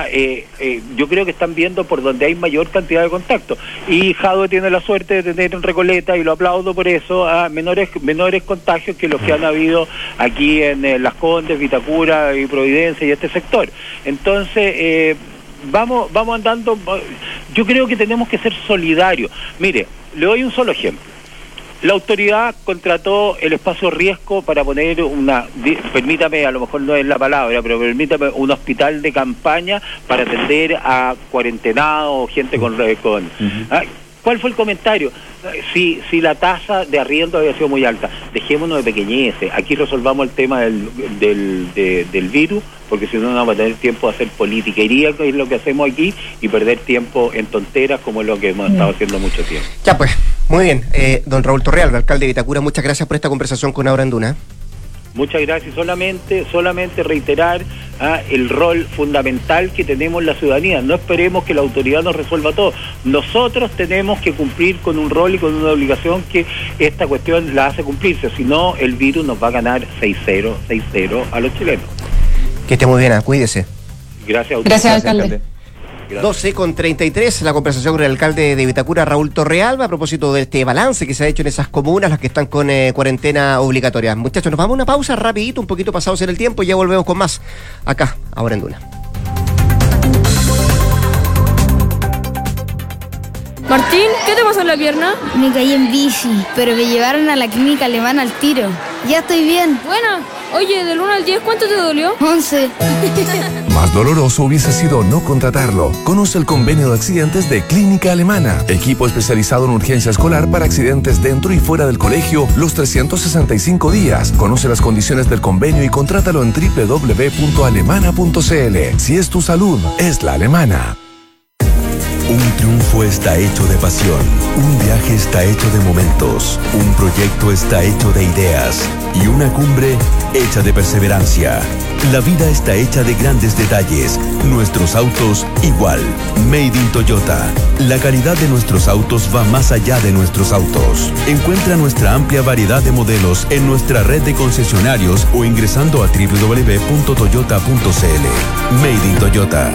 Yo creo que están viendo por donde hay mayor cantidad de contacto. Y Jadwe tiene la suerte de tener en Recoleta, y lo aplaudo por eso, menores contagios que los que han habido aquí en Las Condes, Vitacura y Providencia y este sector. Entonces, vamos andando. Yo creo que tenemos que ser solidarios. Mire, le doy un solo ejemplo. La autoridad contrató el espacio Riesgo para poner permítame, a lo mejor no es la palabra, pero permítame, un hospital de campaña para atender a cuarentenados, gente con ¿Cuál fue el comentario? Si la tasa de arriendo había sido muy alta, dejémonos de pequeñeces, aquí resolvamos el tema del virus, porque si no vamos a tener tiempo de hacer politiquería, que es lo que hacemos aquí, y perder tiempo en tonteras como es lo que hemos estado haciendo mucho tiempo. Ya pues, muy bien. Don Raúl Torrealba, alcalde de Vitacura, muchas gracias por esta conversación con Ahora en Duna. Muchas gracias. Solamente reiterar el rol fundamental que tenemos la ciudadanía. No esperemos que la autoridad nos resuelva todo. Nosotros tenemos que cumplir con un rol y con una obligación que esta cuestión la hace cumplirse. Si no, el virus nos va a ganar 6-0 a los chilenos. Que esté muy bien, cuídese. Gracias a usted. Gracias, alcalde. 12:33, la conversación con el alcalde de Vitacura, Raúl Torrealba, a propósito de este balance que se ha hecho en esas comunas, las que están con cuarentena obligatoria. Muchachos, nos vamos a una pausa rapidito, un poquito pasados en el tiempo, y ya volvemos con más acá, Ahora en Duna. Martín, ¿qué te pasó en la pierna? Me caí en bici, pero me llevaron a la clínica alemana al tiro. Ya estoy bien. Buena. Oye, del 1 al 10, ¿cuánto te dolió? 11. Más doloroso hubiese sido no contratarlo. Conoce el convenio de accidentes de Clínica Alemana. Equipo especializado en urgencia escolar para accidentes dentro y fuera del colegio los 365 días. Conoce las condiciones del convenio y contrátalo en www.alemana.cl. Si es tu salud, es la Alemana. Un triunfo está hecho de pasión, un viaje está hecho de momentos, un proyecto está hecho de ideas y una cumbre hecha de perseverancia. La vida está hecha de grandes detalles, nuestros autos igual. Made in Toyota. La calidad de nuestros autos va más allá de nuestros autos. Encuentra nuestra amplia variedad de modelos en nuestra red de concesionarios o ingresando a www.toyota.cl. Made in Toyota.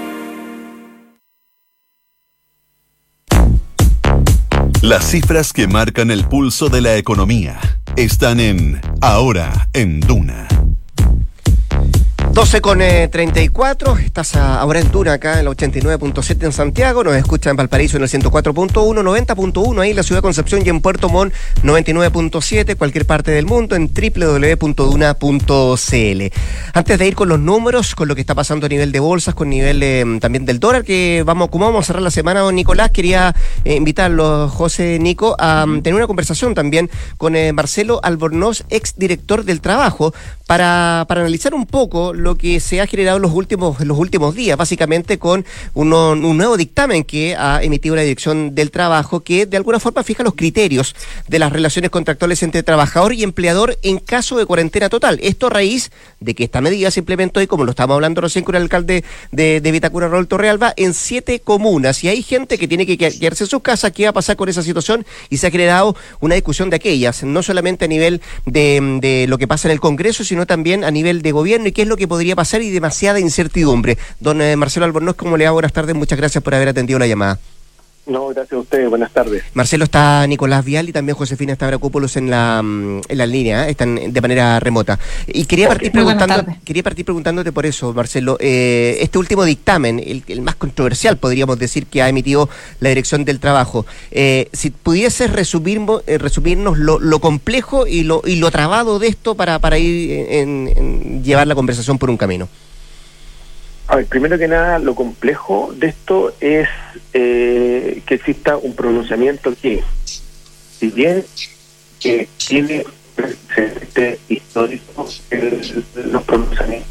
Las cifras que marcan el pulso de la economía están en Ahora en Duna. 12:34, estás ahora en Duna, acá en la 89.7 en Santiago, nos escucha en Valparaíso en el 104.1, 90.1 ahí en la ciudad de Concepción y en Puerto Montt 99.7, cualquier parte del mundo en www.duna.cl. Antes de ir con los números, con lo que está pasando a nivel de bolsas, con nivel también del dólar, como vamos a cerrar la semana, don Nicolás, quería invitarlo, José, Nico, a tener una conversación también con Marcelo Albornoz, ex director del Trabajo, para analizar un poco lo que se ha generado en los últimos días, básicamente con un nuevo dictamen que ha emitido la Dirección del Trabajo, que de alguna forma fija los criterios de las relaciones contractuales entre trabajador y empleador en caso de cuarentena total. Esto a raíz de que esta medida se implementó, y como lo estábamos hablando recién con el alcalde de Vitacura, Raúl Torrealba, en 7 comunas, y hay gente que tiene que quedarse en sus casas. ¿Qué va a pasar con esa situación? Y se ha generado una discusión de aquellas, no solamente a nivel de lo que pasa en el Congreso, sino también a nivel de gobierno, y qué es lo que podría pasar, y demasiada incertidumbre. Don Marcelo Albornoz, ¿cómo le va? Buenas tardes, muchas gracias por haber atendido la llamada. No, gracias a ustedes, buenas tardes. Marcelo, está Nicolás Vial y también Josefina Stavrakopoulos en la línea, están de manera remota. Y quería partir preguntándote por eso, Marcelo, este último dictamen, el más controversial, podríamos decir, que ha emitido la Dirección del Trabajo. Si pudieses resumirnos lo complejo y lo trabado de esto para ir en llevar la conversación por un camino. A ver, primero que nada, lo complejo de esto es que exista un pronunciamiento que, si bien tiene precedente histórico, los pronunciamientos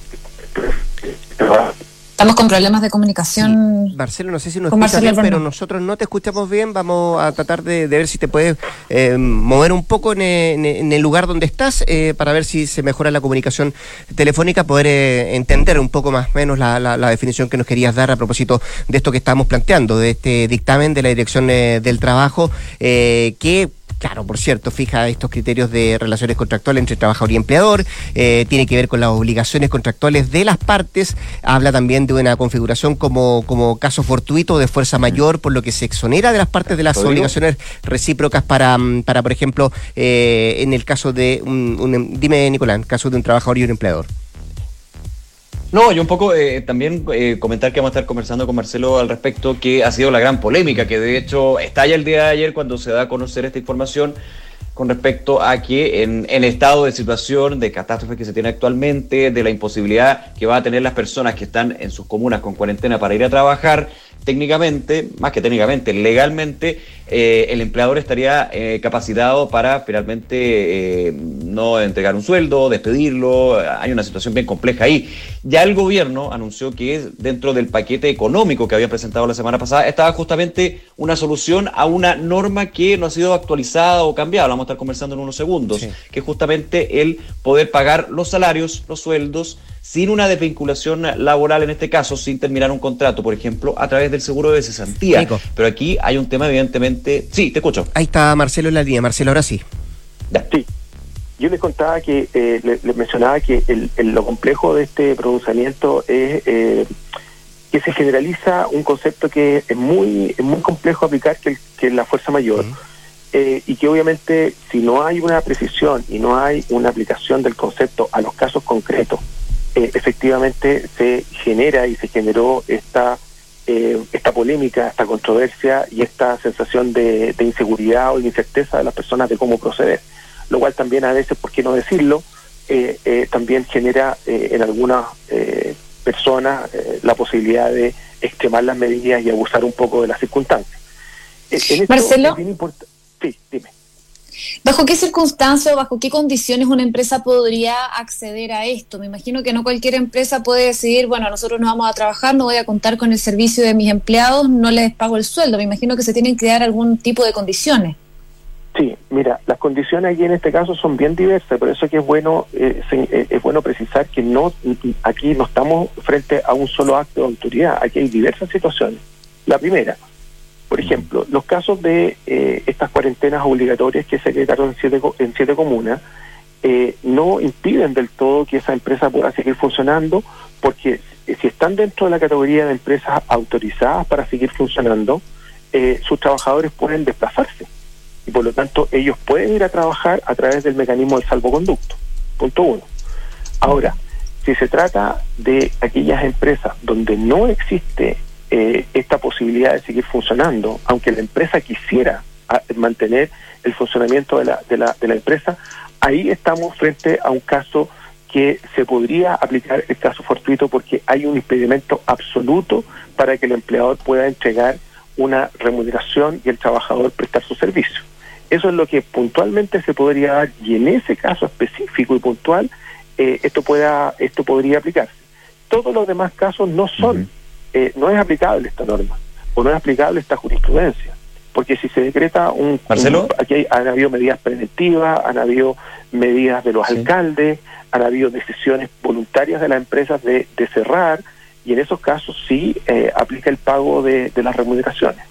Estamos con problemas de comunicación. Sí. Marcelo, no sé si nos escuchas bien, pero nosotros no te escuchamos bien. Vamos a tratar de ver si te puedes mover un poco en el lugar donde estás, para ver si se mejora la comunicación telefónica, poder entender un poco más o menos la definición que nos querías dar a propósito de esto que estábamos planteando, de este dictamen de la Dirección del Trabajo, que... Claro, por cierto, fija estos criterios de relaciones contractuales entre trabajador y empleador, tiene que ver con las obligaciones contractuales de las partes, habla también de una configuración como caso fortuito de fuerza mayor, por lo que se exonera de las partes de las obligaciones recíprocas para por ejemplo, en el caso de dime, Nicolás, en el caso de un trabajador y un empleador. No, yo un poco también comentar que vamos a estar conversando con Marcelo al respecto, que ha sido la gran polémica, que de hecho estalla el día de ayer cuando se da a conocer esta información con respecto a que en el estado de situación de catástrofe que se tiene actualmente, de la imposibilidad que va a tener las personas que están en sus comunas con cuarentena para ir a trabajar, técnicamente, más que técnicamente, legalmente, el empleador estaría capacitado para finalmente no entregar un sueldo, despedirlo. Hay una situación bien compleja ahí. Ya el gobierno anunció que dentro del paquete económico que había presentado la semana pasada estaba justamente una solución a una norma que no ha sido actualizada o cambiada. Lo vamos a estar conversando en unos segundos, sí. Que es justamente el poder pagar los salarios, los sueldos, sin una desvinculación laboral, en este caso, sin terminar un contrato, por ejemplo, a través del seguro de cesantía. Nico. Pero aquí hay un tema, evidentemente... Sí, te escucho. Ahí está Marcelo en la línea. Marcelo, ahora sí. Ya. Sí. Yo les contaba que, les mencionaba que lo complejo de este pronunciamiento es que se generaliza un concepto que es muy complejo aplicar, que es la fuerza mayor. Y que obviamente, si no hay una precisión y no hay una aplicación del concepto a los casos concretos, efectivamente se genera y se generó esta polémica, esta controversia y esta sensación de inseguridad o de incerteza de las personas de cómo proceder, lo cual también a veces, por qué no decirlo, también genera en algunas personas la posibilidad de extremar las medidas y abusar un poco de las circunstancias. Marcelo, sí, dime. ¿Bajo qué circunstancias o bajo qué condiciones una empresa podría acceder a esto? Me imagino que no cualquier empresa puede decidir, bueno, nosotros no vamos a trabajar, no voy a contar con el servicio de mis empleados, no les pago el sueldo. Me imagino que se tienen que dar algún tipo de condiciones. Sí, mira, las condiciones aquí en este caso son bien diversas, por eso que es bueno precisar que aquí no estamos frente a un solo acto de autoridad, aquí hay diversas situaciones. La primera, por ejemplo, los casos de estas cuarentenas obligatorias que se decretaron en 7 comunas no impiden del todo que esa empresa pueda seguir funcionando, porque si están dentro de la categoría de empresas autorizadas para seguir funcionando, sus trabajadores pueden desplazarse y por lo tanto ellos pueden ir a trabajar a través del mecanismo del salvoconducto. Punto 1. Ahora, Si se trata de aquellas empresas donde no existe esta posibilidad de seguir funcionando, aunque la empresa quisiera mantener el funcionamiento de la empresa, ahí estamos frente a un caso que se podría aplicar el caso fortuito, porque hay un impedimento absoluto para que el empleador pueda entregar una remuneración y el trabajador prestar su servicio. Eso es lo que puntualmente se podría dar, y en ese caso específico y puntual esto podría aplicarse. Todos los demás casos no son, no es aplicable esta norma, o no es aplicable esta jurisprudencia, porque si se decreta aquí han habido medidas preventivas, han habido medidas de los alcaldes, han habido decisiones voluntarias de las empresas de cerrar, y en esos casos sí aplica el pago de las remuneraciones.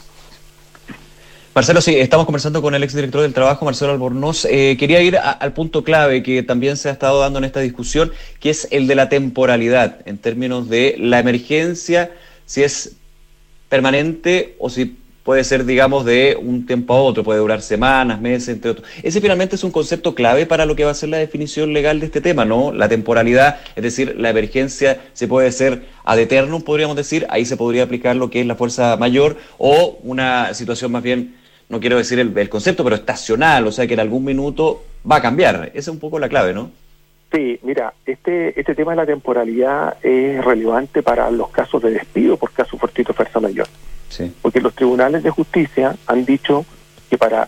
Marcelo, sí, estamos conversando con el exdirector del Trabajo, Marcelo Albornoz. Quería ir al punto clave que también se ha estado dando en esta discusión, que es el de la temporalidad, en términos de la emergencia, si es permanente o si puede ser, digamos, de un tiempo a otro, puede durar semanas, meses, entre otros. Ese finalmente es un concepto clave para lo que va a ser la definición legal de este tema, ¿no? La temporalidad, es decir, la emergencia se puede ser ad eternum, podríamos decir, ahí se podría aplicar lo que es la fuerza mayor, o una situación más bien, no quiero decir el concepto, pero estacional, o sea que en algún minuto va a cambiar. Esa es un poco la clave, ¿no? Sí, mira, este tema de la temporalidad es relevante para los casos de despido por caso fortuito fuerza mayor. Sí. Porque los tribunales de justicia han dicho que para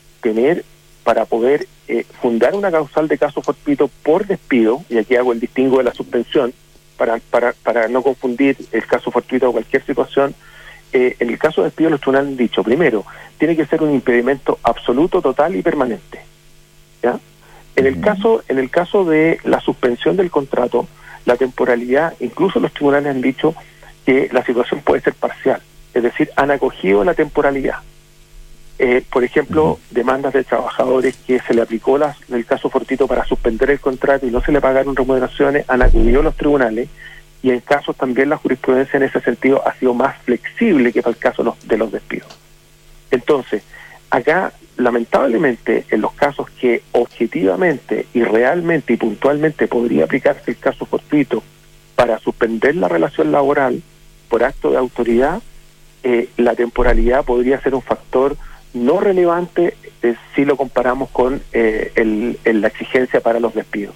poder fundar una causal de caso fortuito por despido, y aquí hago el distingo de la suspensión, para no confundir el caso fortuito con cualquier situación, en el caso de despido los tribunales han dicho, primero, tiene que ser un impedimento absoluto, total y permanente. ¿Ya? En el caso de la suspensión del contrato, la temporalidad, incluso los tribunales han dicho que la situación puede ser parcial, es decir, han acogido la temporalidad. Por ejemplo, demandas de trabajadores que se le aplicó el caso fortuito para suspender el contrato y no se le pagaron remuneraciones, han acudido a los tribunales, y en casos también la jurisprudencia en ese sentido ha sido más flexible que para el caso de los despidos. Entonces, acá, lamentablemente, en los casos que objetivamente y realmente y puntualmente podría aplicarse el caso fortuito para suspender la relación laboral por acto de autoridad, la temporalidad podría ser un factor no relevante si lo comparamos con la exigencia para los despidos.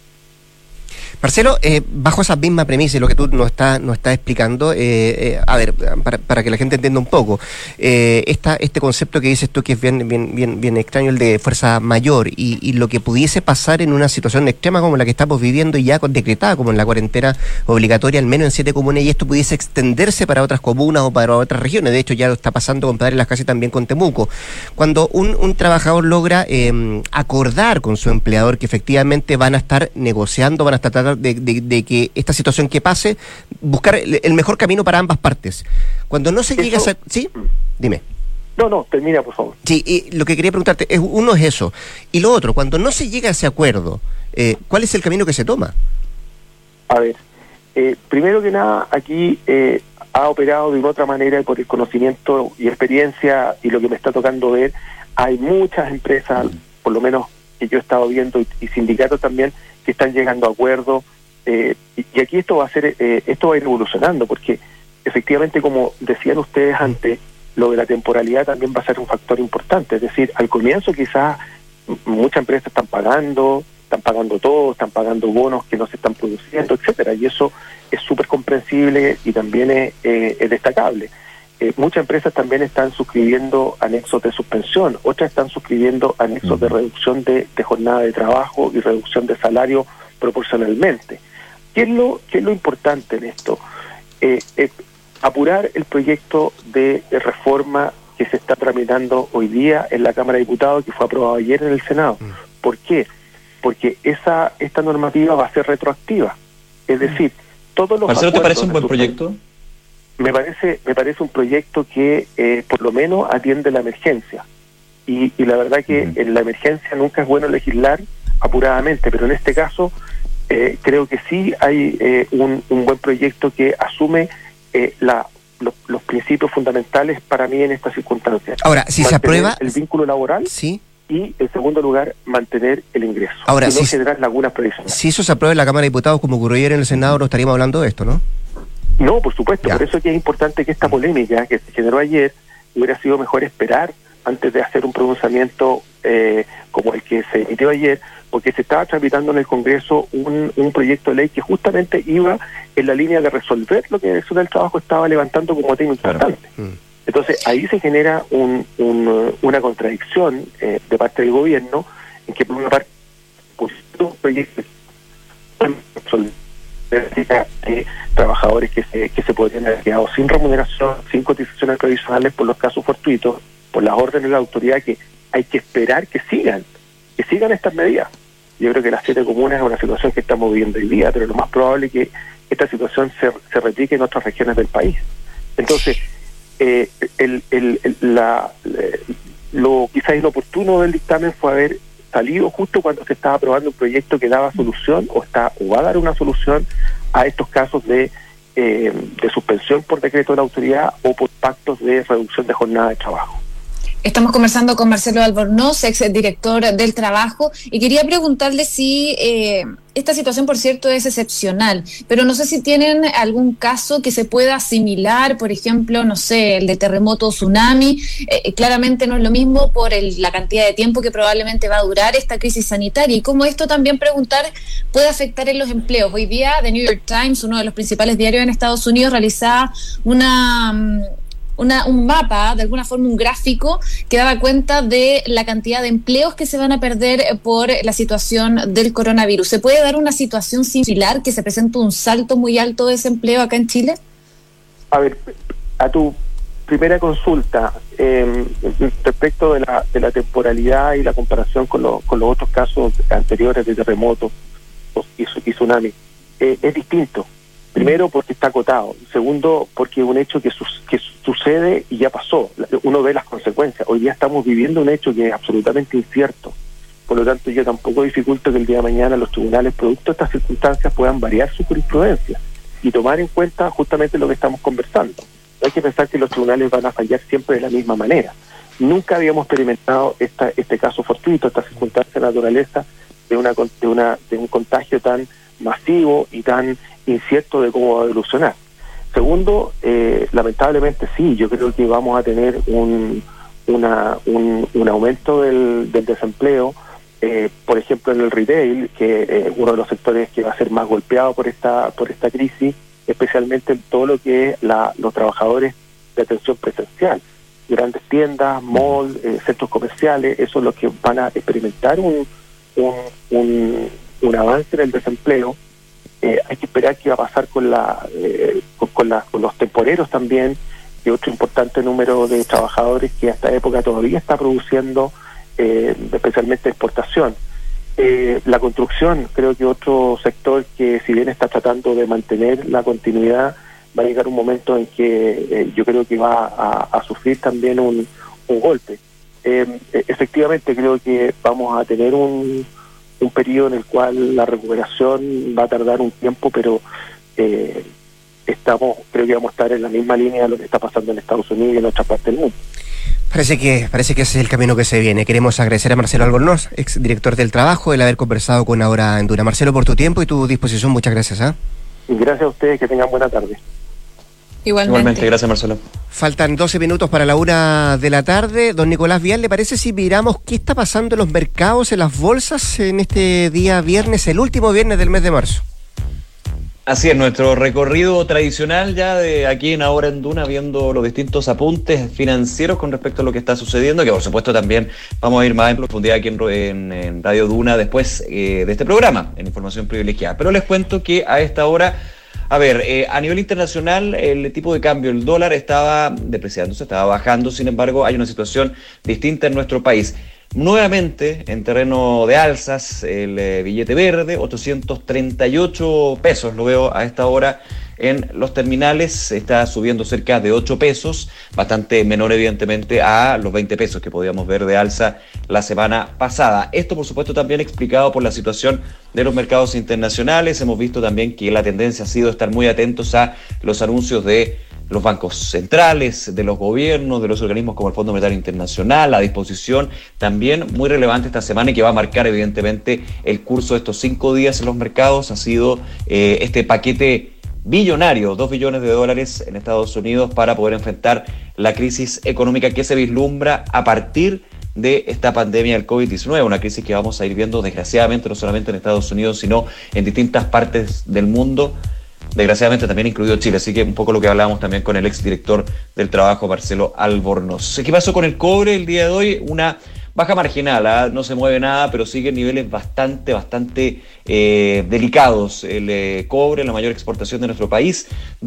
Marcelo, bajo esa misma premisa y lo que tú nos estás explicando, a ver, para que la gente entienda un poco, este concepto que dices tú que es bien extraño, el de fuerza mayor, y lo que pudiese pasar en una situación extrema como la que estamos viviendo y ya decretada como en la cuarentena obligatoria, al menos en 7 comunas, y esto pudiese extenderse para otras comunas o para otras regiones. De hecho, ya lo está pasando con Padre Las Casas y también con Temuco. Cuando un trabajador logra acordar con su empleador que efectivamente van a estar negociando, van a estar tratando de que esta situación que pase, buscar el mejor camino para ambas partes. Cuando no se llega a esa... ¿Sí? Dime. No, termina, por favor. Sí, y lo que quería preguntarte, uno es eso. Y lo otro, cuando no se llega a ese acuerdo, ¿cuál es el camino que se toma? A ver, primero que nada, aquí ha operado de otra manera, y por el conocimiento y experiencia y lo que me está tocando ver, hay muchas empresas, por lo menos que yo he estado viendo, y sindicatos también, que están llegando a acuerdos, y aquí esto va a ir evolucionando, porque efectivamente, como decían ustedes antes, lo de la temporalidad también va a ser un factor importante. Es decir, al comienzo quizás muchas empresas están pagando todo, están pagando bonos que no se están produciendo, etcétera, y eso es súper comprensible y también es destacable. Muchas empresas también están suscribiendo anexos de suspensión, otras están suscribiendo anexos de reducción de jornada de trabajo y reducción de salario proporcionalmente. ¿Qué es lo importante en esto? Apurar el proyecto de reforma que se está tramitando hoy día en la Cámara de Diputados, que fue aprobado ayer en el Senado. ¿Por qué? Porque esta normativa va a ser retroactiva. Es decir, todos los... Marcelo, ¿te parece un buen proyecto? Me parece un proyecto que por lo menos atiende la emergencia, y la verdad que en la emergencia nunca es bueno legislar apuradamente, pero en este caso creo que sí hay un buen proyecto que asume los principios fundamentales para mí en estas circunstancias. Ahora, si se aprueba el vínculo laboral, sí, y, en segundo lugar, mantener el ingreso. Ahora, y no generar lagunas previsionales. Si eso se aprueba en la Cámara de Diputados, como ocurrió ayer en el Senado, no estaríamos hablando de esto, ¿no? No, por supuesto. Ya. Por eso es que es importante que esta polémica que se generó ayer hubiera sido mejor esperar antes de hacer un pronunciamiento como el que se emitió ayer, porque se estaba tramitando en el Congreso un proyecto de ley que justamente iba en la línea de resolver lo que el Ministerio del Trabajo estaba levantando como tema importante. Entonces, ahí se genera una contradicción de parte del gobierno, en que por una parte, un proyecto de trabajadores que se podrían haber quedado sin remuneración, sin cotizaciones previsionales por los casos fortuitos, por las órdenes de la autoridad, que hay que esperar que sigan estas medidas. Yo creo que las 7 comunas es una situación que estamos viviendo hoy día, pero lo más probable es que esta situación se replique en otras regiones del país. Entonces, lo quizás inoportuno del dictamen fue haber salido justo cuando se estaba aprobando un proyecto que daba solución o va a dar una solución a estos casos de suspensión por decreto de la autoridad o por pactos de reducción de jornada de trabajo. Estamos conversando con Marcelo Albornoz, exdirector del Trabajo, y quería preguntarle si esta situación, por cierto, es excepcional, pero no sé si tienen algún caso que se pueda asimilar, por ejemplo, no sé, el de terremoto o tsunami. Claramente no es lo mismo por la cantidad de tiempo que probablemente va a durar esta crisis sanitaria, y cómo esto también preguntar puede afectar en los empleos. Hoy día The New York Times, uno de los principales diarios en Estados Unidos, realizaba un mapa, de alguna forma un gráfico, que daba cuenta de la cantidad de empleos que se van a perder por la situación del coronavirus. ¿Se puede dar una situación similar, que se presente un salto muy alto de desempleo acá en Chile? A ver, a tu primera consulta, respecto de la temporalidad y la comparación con los otros casos anteriores de terremotos y tsunami, es distinto. Primero, porque está acotado. Segundo, porque es un hecho que sucede y ya pasó. Uno ve las consecuencias. Hoy día estamos viviendo un hecho que es absolutamente incierto. Por lo tanto, yo tampoco dificulto que el día de mañana los tribunales, producto de estas circunstancias, puedan variar su jurisprudencia y tomar en cuenta justamente lo que estamos conversando. No hay que pensar que los tribunales van a fallar siempre de la misma manera. Nunca habíamos experimentado este caso fortuito, esta circunstancia de naturaleza de un contagio tan masivo y tan incierto de cómo va a evolucionar. Segundo, lamentablemente sí, yo creo que vamos a tener un aumento del desempleo, por ejemplo en el retail, que es uno de los sectores que va a ser más golpeado por esta crisis, especialmente en todo lo que es los trabajadores de atención presencial, grandes tiendas, malls, centros comerciales. Eso es lo que van a experimentar un avance en el desempleo. Hay que esperar qué va a pasar con los temporeros también, que otro importante número de trabajadores que a esta época todavía está produciendo, especialmente exportación. La construcción, creo que otro sector que, si bien está tratando de mantener la continuidad, va a llegar un momento en que yo creo que va a sufrir también un golpe. Efectivamente, creo que vamos a tener un periodo en el cual la recuperación va a tardar un tiempo, pero creo que vamos a estar en la misma línea de lo que está pasando en Estados Unidos y en otras partes del mundo. Parece que ese es el camino que se viene. Queremos agradecer a Marcelo Albornoz, exdirector del Trabajo, el haber conversado con Ahora en Duna. Marcelo, por tu tiempo y tu disposición, muchas gracias. Gracias a ustedes, que tengan buena tarde. Igualmente, gracias Marcelo. Faltan 12 minutos para la 1 de la tarde. Don Nicolás Vial, ¿le parece si miramos qué está pasando en los mercados, en las bolsas, en este día viernes, el último viernes del mes de marzo? Así es, nuestro recorrido tradicional ya de aquí en Ahora en Duna, viendo los distintos apuntes financieros con respecto a lo que está sucediendo, que por supuesto también vamos a ir más en profundidad aquí en Radio Duna después de este programa, en Información Privilegiada. Pero les cuento que a esta hora, a nivel internacional, el tipo de cambio, el dólar estaba depreciándose, estaba bajando. Sin embargo, hay una situación distinta en nuestro país. Nuevamente, en terreno de alzas, el billete verde, 838 pesos, lo veo a esta hora en los terminales, está subiendo cerca de 8 pesos, bastante menor evidentemente a los 20 pesos que podíamos ver de alza la semana pasada. Esto por supuesto también explicado por la situación de los mercados internacionales. Hemos visto también que la tendencia ha sido estar muy atentos a los anuncios de los bancos centrales, de los gobiernos, de los organismos como el Fondo Monetario Internacional, la disposición también muy relevante esta semana y que va a marcar evidentemente el curso de estos 5 días en los mercados, ha sido este paquete billonario, $2 billones en Estados Unidos para poder enfrentar la crisis económica que se vislumbra a partir de esta pandemia del COVID-19, una crisis que vamos a ir viendo desgraciadamente no solamente en Estados Unidos, sino en distintas partes del mundo, desgraciadamente también incluido Chile, así que un poco lo que hablábamos también con el exdirector del Trabajo, Marcelo Albornoz. ¿Qué pasó con el cobre el día de hoy? Una baja marginal, no se mueve nada, pero sigue en niveles bastante delicados. El cobre, la mayor exportación de nuestro país,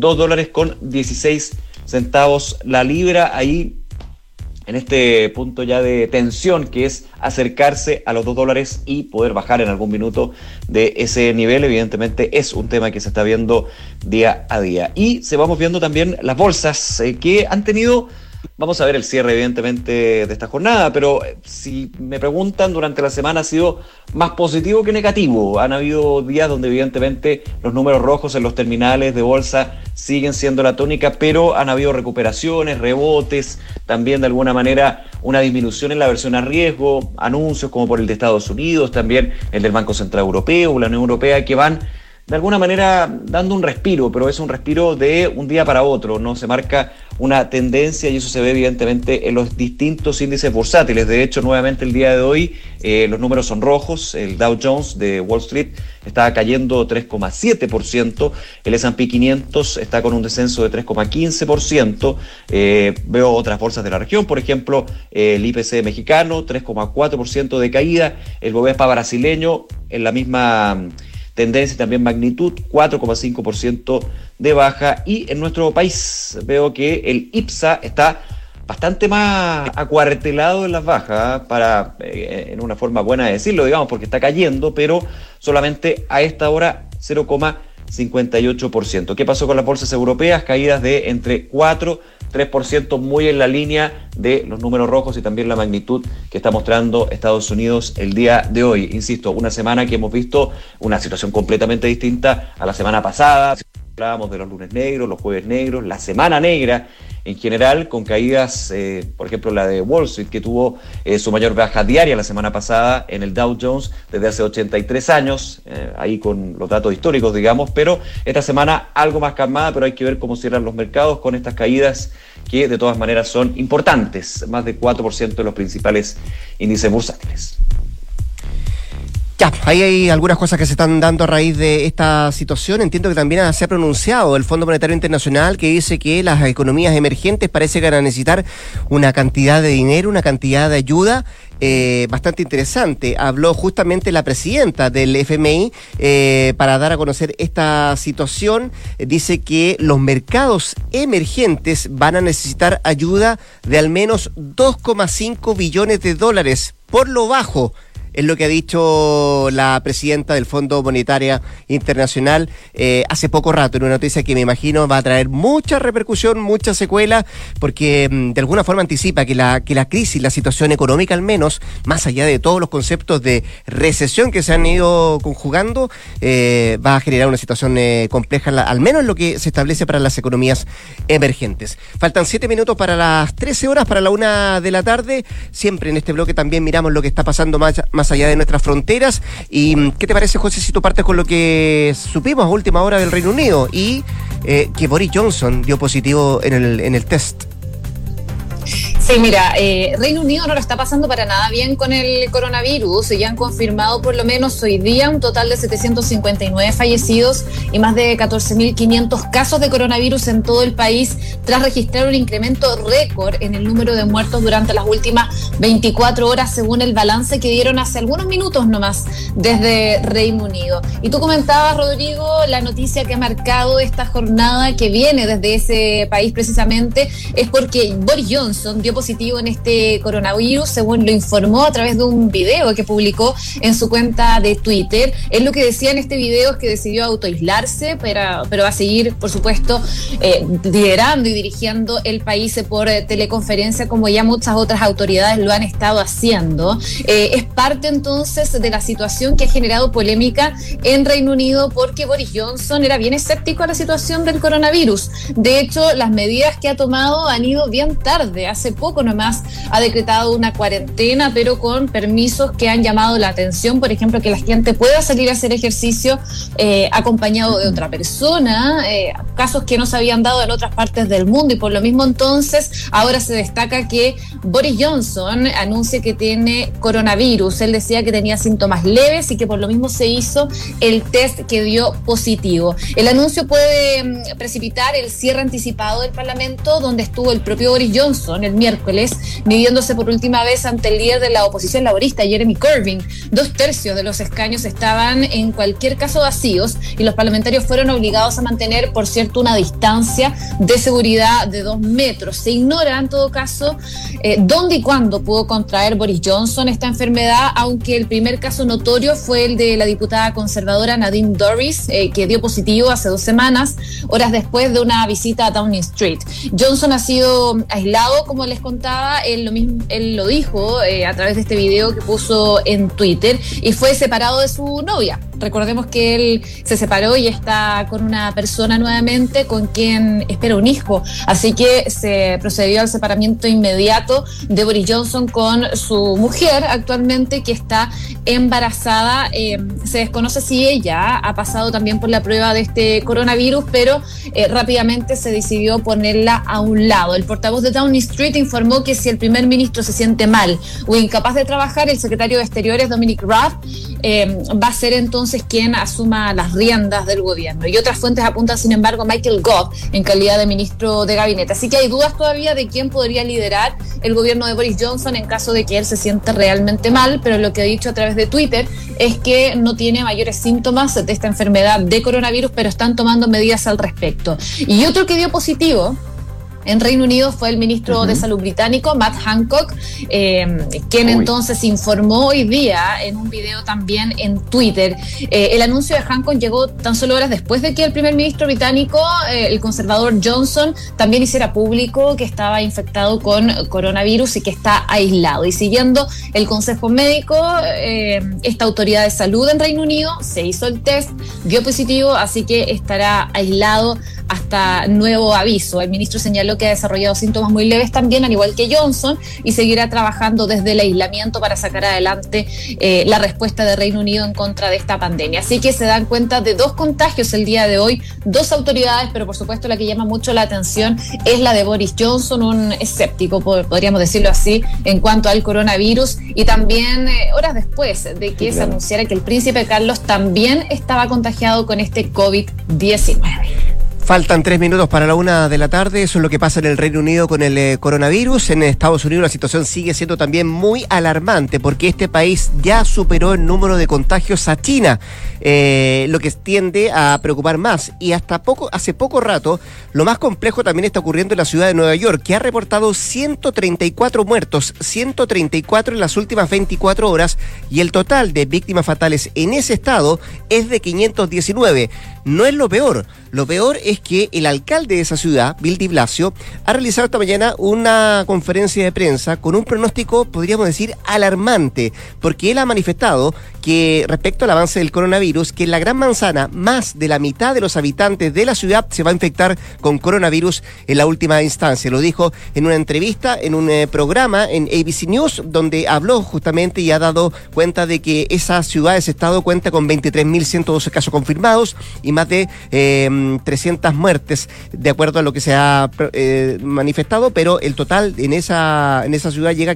$2.16 la libra, ahí en este punto ya de tensión que es acercarse a los $2 y poder bajar en algún minuto de ese nivel, evidentemente es un tema que se está viendo día a día. Y se vamos viendo también las bolsas que han tenido, vamos a ver el cierre evidentemente de esta jornada, pero si me preguntan, durante la semana ha sido más positivo que negativo. Han habido días donde evidentemente los números rojos en los terminales de bolsa siguen siendo la tónica, pero han habido recuperaciones, rebotes, también de alguna manera una disminución en la aversión a riesgo, anuncios como por el de Estados Unidos, también el del Banco Central Europeo, la Unión Europea, que van de alguna manera dando un respiro, pero es un respiro de un día para otro, no se marca una tendencia y eso se ve evidentemente en los distintos índices bursátiles. De hecho, nuevamente el día de hoy los números son rojos. El Dow Jones de Wall Street está cayendo 3,7%, el S&P 500 está con un descenso de 3,15%, veo otras bolsas de la región, por ejemplo, el IPC mexicano, 3,4% de caída, el Bovespa brasileño en la misma tendencia y también magnitud, 4,5% de baja. Y en nuestro país veo que el IPSA está bastante más acuartelado en las bajas, en una forma buena de decirlo, digamos, porque está cayendo, pero solamente a esta hora 0,58%. ¿Qué pasó con las bolsas europeas? Caídas de entre 4-3%, muy en la línea de los números rojos y también la magnitud que está mostrando Estados Unidos el día de hoy. Insisto, una semana que hemos visto una situación completamente distinta a la semana pasada. Hablábamos de los lunes negros, los jueves negros, la semana negra en general, con caídas, por ejemplo, la de Wall Street, que tuvo su mayor baja diaria la semana pasada en el Dow Jones desde hace 83 años, ahí con los datos históricos, digamos, pero esta semana algo más calmada, pero hay que ver cómo cierran los mercados con estas caídas que de todas maneras son importantes, más de 4% de los principales índices bursátiles. Ya, ahí hay algunas cosas que se están dando a raíz de esta situación. Entiendo que también se ha pronunciado el Fondo Monetario Internacional, que dice que las economías emergentes parece que van a necesitar una cantidad de dinero, una cantidad de ayuda bastante interesante. Habló justamente la presidenta del FMI para dar a conocer esta situación. Dice que los mercados emergentes van a necesitar ayuda de al menos $2,5 billones por lo bajo. Es lo que ha dicho la presidenta del Fondo Monetario Internacional hace poco rato, en una noticia que me imagino va a traer mucha repercusión, mucha secuela, porque de alguna forma anticipa que la crisis, la situación económica al menos, más allá de todos los conceptos de recesión que se han ido conjugando, va a generar una situación compleja, al menos en lo que se establece para las economías emergentes. Faltan 7 minutos para las 13 horas, para la 1 de la tarde. Siempre en este bloque también miramos lo que está pasando más allá de nuestras fronteras. ¿Y qué te parece, José, si tú partes con lo que supimos a última hora del Reino Unido y que Boris Johnson dio positivo en el test? Sí, mira, Reino Unido no lo está pasando para nada bien con el coronavirus. Ya han confirmado por lo menos hoy día un total de 759 fallecidos y más de 14.500 casos de coronavirus en todo el país, tras registrar un incremento récord en el número de muertos durante las últimas 24 horas, según el balance que dieron hace algunos minutos nomás desde Reino Unido. Y tú comentabas, Rodrigo, la noticia que ha marcado esta jornada, que viene desde ese país precisamente, es porque Boris Johnson dio positivo en este coronavirus, según lo informó a través de un video que publicó en su cuenta de Twitter. Él lo que decía en este video es que decidió autoaislarse, pero va a seguir, por supuesto, liderando y dirigiendo el país por teleconferencia, como ya muchas otras autoridades lo han estado haciendo. Es parte entonces de la situación que ha generado polémica en Reino Unido, porque Boris Johnson era bien escéptico a la situación del coronavirus. De hecho, las medidas que ha tomado han ido bien tarde. Hace poco nomás ha decretado una cuarentena, pero con permisos que han llamado la atención. Por ejemplo, que la gente pueda salir a hacer ejercicio acompañado de otra persona, casos que no se habían dado en otras partes del mundo, y por lo mismo entonces ahora se destaca que Boris Johnson anuncia que tiene coronavirus. Él decía que tenía síntomas leves y que por lo mismo se hizo el test que dio positivo. El anuncio puede precipitar el cierre anticipado del Parlamento, donde estuvo el propio Boris Johnson el miércoles, midiéndose por última vez ante el líder de la oposición laborista, Jeremy Corbyn. 2/3 de los escaños estaban en cualquier caso vacíos, y los parlamentarios fueron obligados a mantener, por cierto, una distancia de seguridad de 2 metros. Se ignora, en todo caso, dónde y cuándo pudo contraer Boris Johnson esta enfermedad, aunque el primer caso notorio fue el de la diputada conservadora Nadine Dorries, que dio positivo hace 2 semanas, horas después de una visita a Downing Street. Johnson ha sido aislado, como les contaba, él lo dijo a través de este video que puso en Twitter, y fue separado de su novia. Recordemos que él se separó y está con una persona nuevamente con quien espera un hijo, así que se procedió al separamiento inmediato de Boris Johnson con su mujer actualmente, que está embarazada. Se desconoce si ella ha pasado también por la prueba de este coronavirus, pero rápidamente se decidió ponerla a un lado. El portavoz de Downing Street informó que si el primer ministro se siente mal o incapaz de trabajar, el secretario de Exteriores, Dominic Raab, va a ser entonces quien asuma las riendas del gobierno. Y otras fuentes apuntan, sin embargo, a Michael Gove en calidad de ministro de gabinete. Así que hay dudas todavía de quién podría liderar el gobierno de Boris Johnson en caso de que él se sienta realmente mal, pero lo que ha dicho a través de Twitter es que no tiene mayores síntomas de esta enfermedad de coronavirus, pero están tomando medidas al respecto. Y otro que dio positivo en Reino Unido fue el ministro de Salud británico, Matt Hancock, quien entonces informó hoy día en un video también en Twitter. El anuncio de Hancock llegó tan solo horas después de que el primer ministro británico, el conservador Johnson, también hiciera público que estaba infectado con coronavirus y que está aislado. Y siguiendo el consejo médico, esta autoridad de salud en Reino Unido se hizo el test, dio positivo, así que estará aislado hasta nuevo aviso. El ministro señaló que ha desarrollado síntomas muy leves también, al igual que Johnson, y seguirá trabajando desde el aislamiento para sacar adelante la respuesta de Reino Unido en contra de esta pandemia. Así que se dan cuenta de 2 contagios el día de hoy, 2 autoridades, pero por supuesto la que llama mucho la atención es la de Boris Johnson, un escéptico, podríamos decirlo así, en cuanto al coronavirus, y también horas después de que se anunciara que el príncipe Carlos también estaba contagiado con este COVID-19. Faltan 3 minutos para la 1 de la tarde. Eso es lo que pasa en el Reino Unido con el coronavirus. En Estados Unidos la situación sigue siendo también muy alarmante, porque este país ya superó el número de contagios a China, lo que tiende a preocupar más. Y hace poco rato, lo más complejo también está ocurriendo en la ciudad de Nueva York, que ha reportado 134 muertos, 134 en las últimas 24 horas, y el total de víctimas fatales en ese estado es de 519. No es lo peor. Lo peor es que el alcalde de esa ciudad, Bill de Blasio, ha realizado esta mañana una conferencia de prensa con un pronóstico, podríamos decir, alarmante, porque él ha manifestado que respecto al avance del coronavirus, que en la Gran Manzana más de la mitad de los habitantes de la ciudad se va a infectar con coronavirus en la última instancia. Lo dijo en una entrevista, en un programa en ABC News, donde habló justamente y ha dado cuenta de que esa ciudad, ese estado, cuenta con 23.112 casos confirmados y más de 300 muertes, de acuerdo a lo que se ha manifestado, pero el total en esa ciudad llega a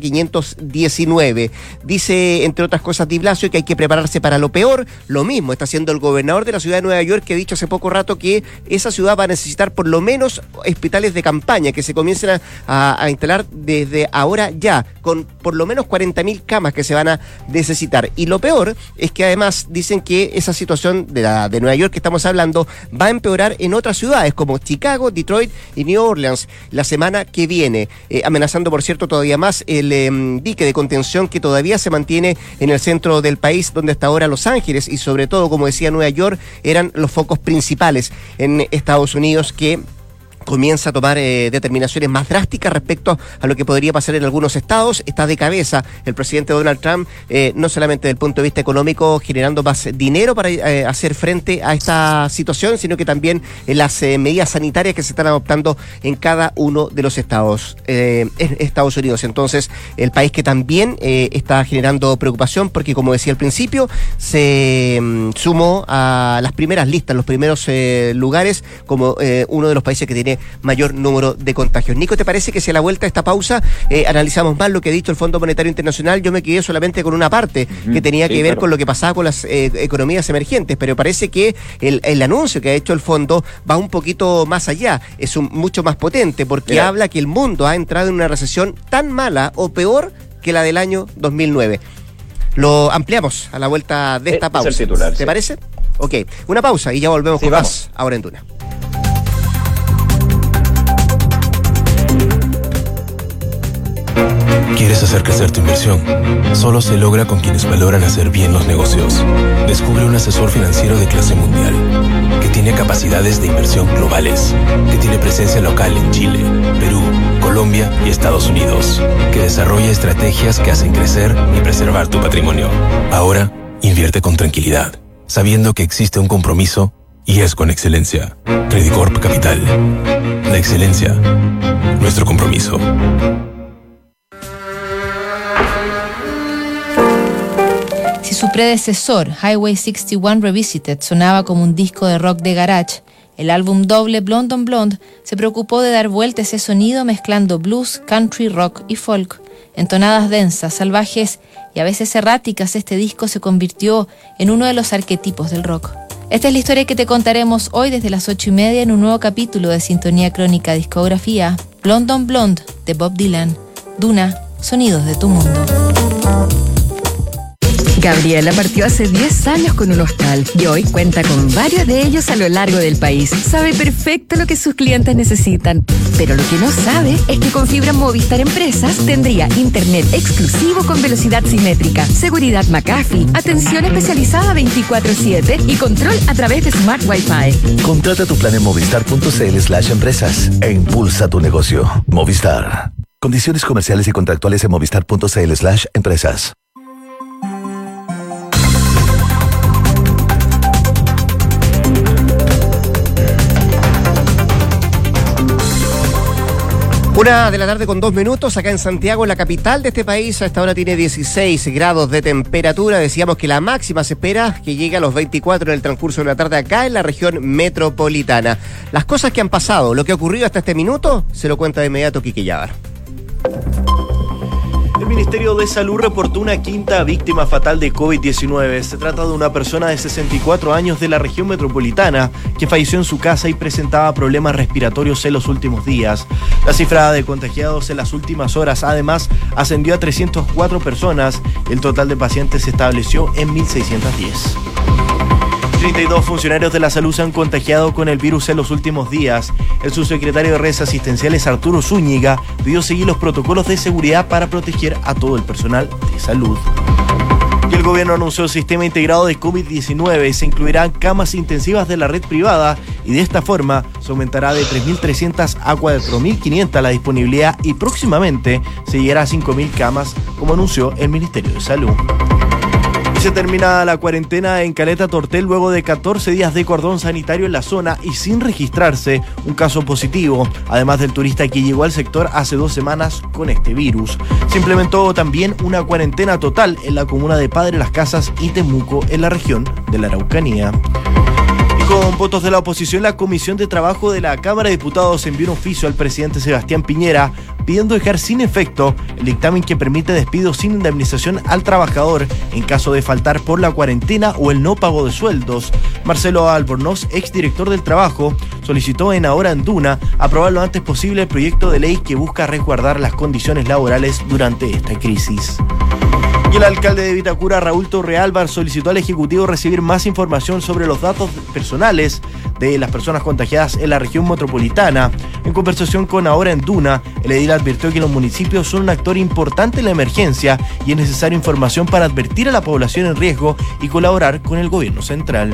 519. Dice, entre otras cosas, Di Blasio, que hay que prepararse para lo peor. Lo mismo está haciendo el gobernador de la ciudad de Nueva York, que ha dicho hace poco rato que esa ciudad va a necesitar por lo menos hospitales de campaña que se comiencen a instalar desde ahora ya, con por lo menos 40.000 camas que se van a necesitar. Y lo peor es que además dicen que esa situación de Nueva York que estamos hablando va a empeorar en otras ciudades como Chicago, Detroit y New Orleans la semana que viene, amenazando, por cierto, todavía más el dique de contención que todavía se mantiene en el centro del país, donde hasta ahora Los Ángeles y sobre todo, como decía, Nueva York eran los focos principales en Estados Unidos, que comienza a tomar determinaciones más drásticas respecto a lo que podría pasar en algunos estados. Está de cabeza el presidente Donald Trump, no solamente desde el punto de vista económico, generando más dinero para hacer frente a esta situación, sino que también en las medidas sanitarias que se están adoptando en cada uno de los estados en Estados Unidos. Entonces, el país que también está generando preocupación, porque como decía al principio, se sumó a las primeras listas, los primeros lugares, como uno de los países que tiene mayor número de contagios. Nico, ¿te parece que si a la vuelta de esta pausa analizamos más lo que ha dicho el Fondo Monetario Internacional? Yo me quedé solamente con una parte que tenía que ver con lo que pasaba con las economías emergentes, pero parece que el anuncio que ha hecho el fondo va un poquito más allá, es mucho más potente, porque habla que el mundo ha entrado en una recesión tan mala o peor que la del año 2009. Lo ampliamos a la vuelta de esta pausa. Es el titular, ¿Te parece? Ok, una pausa y ya volvemos con más ahora en Duna. ¿Quieres hacer crecer tu inversión? Solo se logra con quienes valoran hacer bien los negocios. Descubre un asesor financiero de clase mundial, que tiene capacidades de inversión globales, que tiene presencia local en Chile, Perú, Colombia y Estados Unidos, que desarrolla estrategias que hacen crecer y preservar tu patrimonio. Ahora, invierte con tranquilidad, sabiendo que existe un compromiso y es con excelencia. Credicorp Capital. La excelencia, nuestro compromiso. Si su predecesor, Highway 61 Revisited, sonaba como un disco de rock de garage, el álbum doble Blonde on Blonde se preocupó de dar vuelta a ese sonido mezclando blues, country, rock y folk. En tonadas densas, salvajes y a veces erráticas, este disco se convirtió en uno de los arquetipos del rock. Esta es la historia que te contaremos hoy desde las 8:30 en un nuevo capítulo de Sintonía Crónica Discografía, Blonde on Blonde, de Bob Dylan. Duna, sonidos de tu mundo. Gabriela partió hace 10 años con un hostal y hoy cuenta con varios de ellos a lo largo del país. Sabe perfecto lo que sus clientes necesitan, pero lo que no sabe es que con fibra Movistar Empresas tendría internet exclusivo con velocidad simétrica, seguridad McAfee, atención especializada 24/7 y control a través de Smart Wi-Fi. Contrata tu plan en movistar.cl/empresas e impulsa tu negocio. Movistar. Condiciones comerciales y contractuales en movistar.cl/empresas. Una de la tarde con 2 minutos, acá en Santiago, la capital de este país. A esta hora tiene 16 grados de temperatura. Decíamos que la máxima se espera que llegue a los 24 en el transcurso de la tarde acá en la región metropolitana. Las cosas que han pasado, lo que ha ocurrido hasta este minuto, se lo cuenta de inmediato Quique Llávar. El Ministerio de Salud reportó una quinta víctima fatal de COVID-19. Se trata de una persona de 64 años de la región metropolitana que falleció en su casa y presentaba problemas respiratorios en los últimos días. La cifra de contagiados en las últimas horas, además, ascendió a 304 personas. El total de pacientes se estableció en 1.610. 32 funcionarios de la salud se han contagiado con el virus en los últimos días. El subsecretario de redes asistenciales, Arturo Zúñiga, pidió seguir los protocolos de seguridad para proteger a todo el personal de salud. Y el gobierno anunció el sistema integrado de COVID-19. Se incluirán camas intensivas de la red privada y de esta forma se aumentará de 3.300 a 4.500 la disponibilidad y próximamente se llegará a 5.000 camas, como anunció el Ministerio de Salud. Se termina la cuarentena en Caleta Tortel luego de 14 días de cordón sanitario en la zona y sin registrarse un caso positivo, además del turista que llegó al sector hace 2 semanas con este virus. Se implementó también una cuarentena total en la comuna de Padre Las Casas y Temuco, en la región de la Araucanía. Con votos de la oposición, la Comisión de Trabajo de la Cámara de Diputados envió un oficio al presidente Sebastián Piñera pidiendo dejar sin efecto el dictamen que permite despido sin indemnización al trabajador en caso de faltar por la cuarentena o el no pago de sueldos. Marcelo Albornoz, exdirector del Trabajo, solicitó en Ahora en Duna aprobar lo antes posible el proyecto de ley que busca resguardar las condiciones laborales durante esta crisis. Y el alcalde de Vitacura, Raúl Torrealba, solicitó al Ejecutivo recibir más información sobre los datos personales de las personas contagiadas en la región metropolitana. En conversación con Ahora en Duna, el edil advirtió que los municipios son un actor importante en la emergencia y es necesaria información para advertir a la población en riesgo y colaborar con el gobierno central.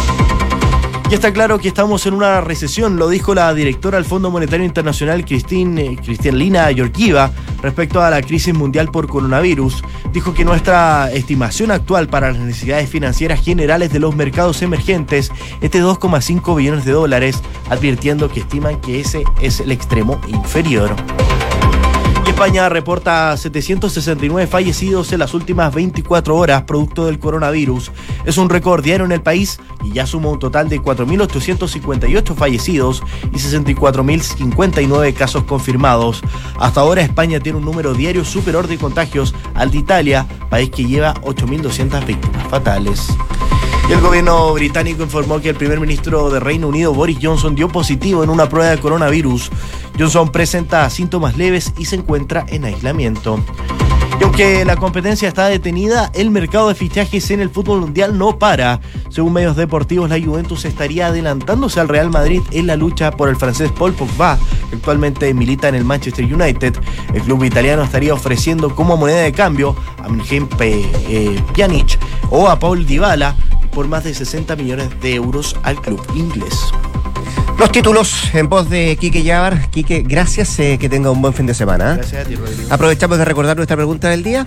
Ya está claro que estamos en una recesión, lo dijo la directora del Fondo Monetario Internacional, Kristalina Georgieva, respecto a la crisis mundial por coronavirus. Dijo que nuestra estimación actual para las necesidades financieras generales de los mercados emergentes es de 2,5 billones de dólares, advirtiendo que estiman que ese es el extremo inferior. Y España reporta 769 fallecidos en las últimas 24 horas producto del coronavirus. Es un récord diario en el país y ya suma un total de 4.858 fallecidos y 64.059 casos confirmados. Hasta ahora España tiene un número diario superior de contagios al de Italia, país que lleva 8.200 víctimas fatales. Y el gobierno británico informó que el primer ministro de Reino Unido, Boris Johnson, dio positivo en una prueba de coronavirus. Johnson presenta síntomas leves y se encuentra en aislamiento. Y aunque la competencia está detenida, el mercado de fichajes en el fútbol mundial no para. Según medios deportivos, la Juventus estaría adelantándose al Real Madrid en la lucha por el francés Paul Pogba, que actualmente milita en el Manchester United. El club italiano estaría ofreciendo como moneda de cambio a Miguel Pjanic o a Paul Dybala por más de 60 millones de euros al club inglés. Los títulos en voz de Quique Llavar. Quique, gracias, que tenga un buen fin de semana. Gracias a ti, Rodrigo. Aprovechamos de recordar nuestra pregunta del día.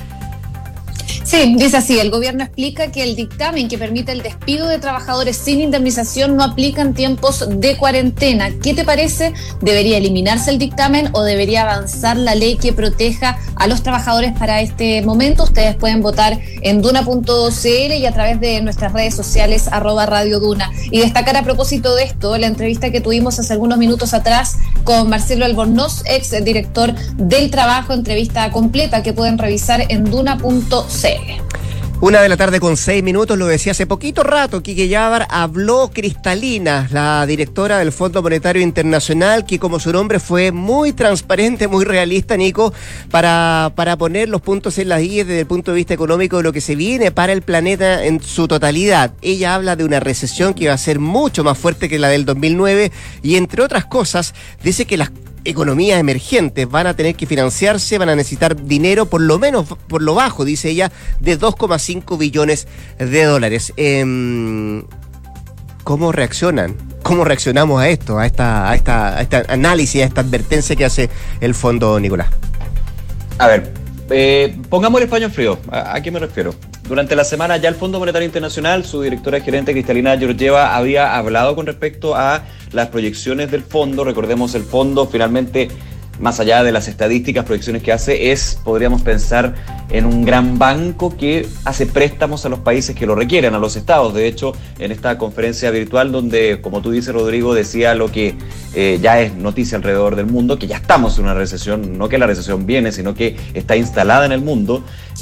Sí, dice así: el gobierno explica que el dictamen que permite el despido de trabajadores sin indemnización no aplica en tiempos de cuarentena. ¿Qué te parece? ¿Debería eliminarse el dictamen o debería avanzar la ley que proteja a los trabajadores para este momento? Ustedes pueden votar en duna.cl y a través de nuestras redes sociales @Radio Duna. Y destacar a propósito de esto, la entrevista que tuvimos hace algunos minutos atrás con Marcelo Albornoz, ex director del Trabajo, entrevista completa que pueden revisar en duna.cl. 1:06 PM, lo decía hace poquito rato, Quique Llavar. Habló Kristalina, la directora del Fondo Monetario Internacional, que como su nombre fue muy transparente, muy realista, Nico, para poner los puntos en las IES desde el punto de vista económico de lo que se viene para el planeta en su totalidad. Ella habla de una recesión que va a ser mucho más fuerte que la del 2009 y, entre otras cosas, dice que las economías emergentes van a tener que financiarse, van a necesitar dinero, por lo menos, por lo bajo, dice ella, de 2,5 billones de dólares. ¿Cómo reaccionan? ¿Cómo reaccionamos a esto, a este análisis, a esta advertencia que hace el fondo, Nicolás? A ver, pongamos el paño frío. ¿A qué me refiero? Durante la semana ya el Fondo Monetario Internacional, su directora gerente Kristalina Georgieva, había hablado con respecto a las proyecciones del fondo. Recordemos, el fondo finalmente, más allá de las estadísticas, proyecciones que hace, podríamos pensar en un gran banco que hace préstamos a los países que lo requieren, a los estados. De hecho, en esta conferencia virtual donde, como tú dices, Rodrigo, decía lo que ya es noticia alrededor del mundo, que ya estamos en una recesión, no que la recesión viene, sino que está instalada en el mundo.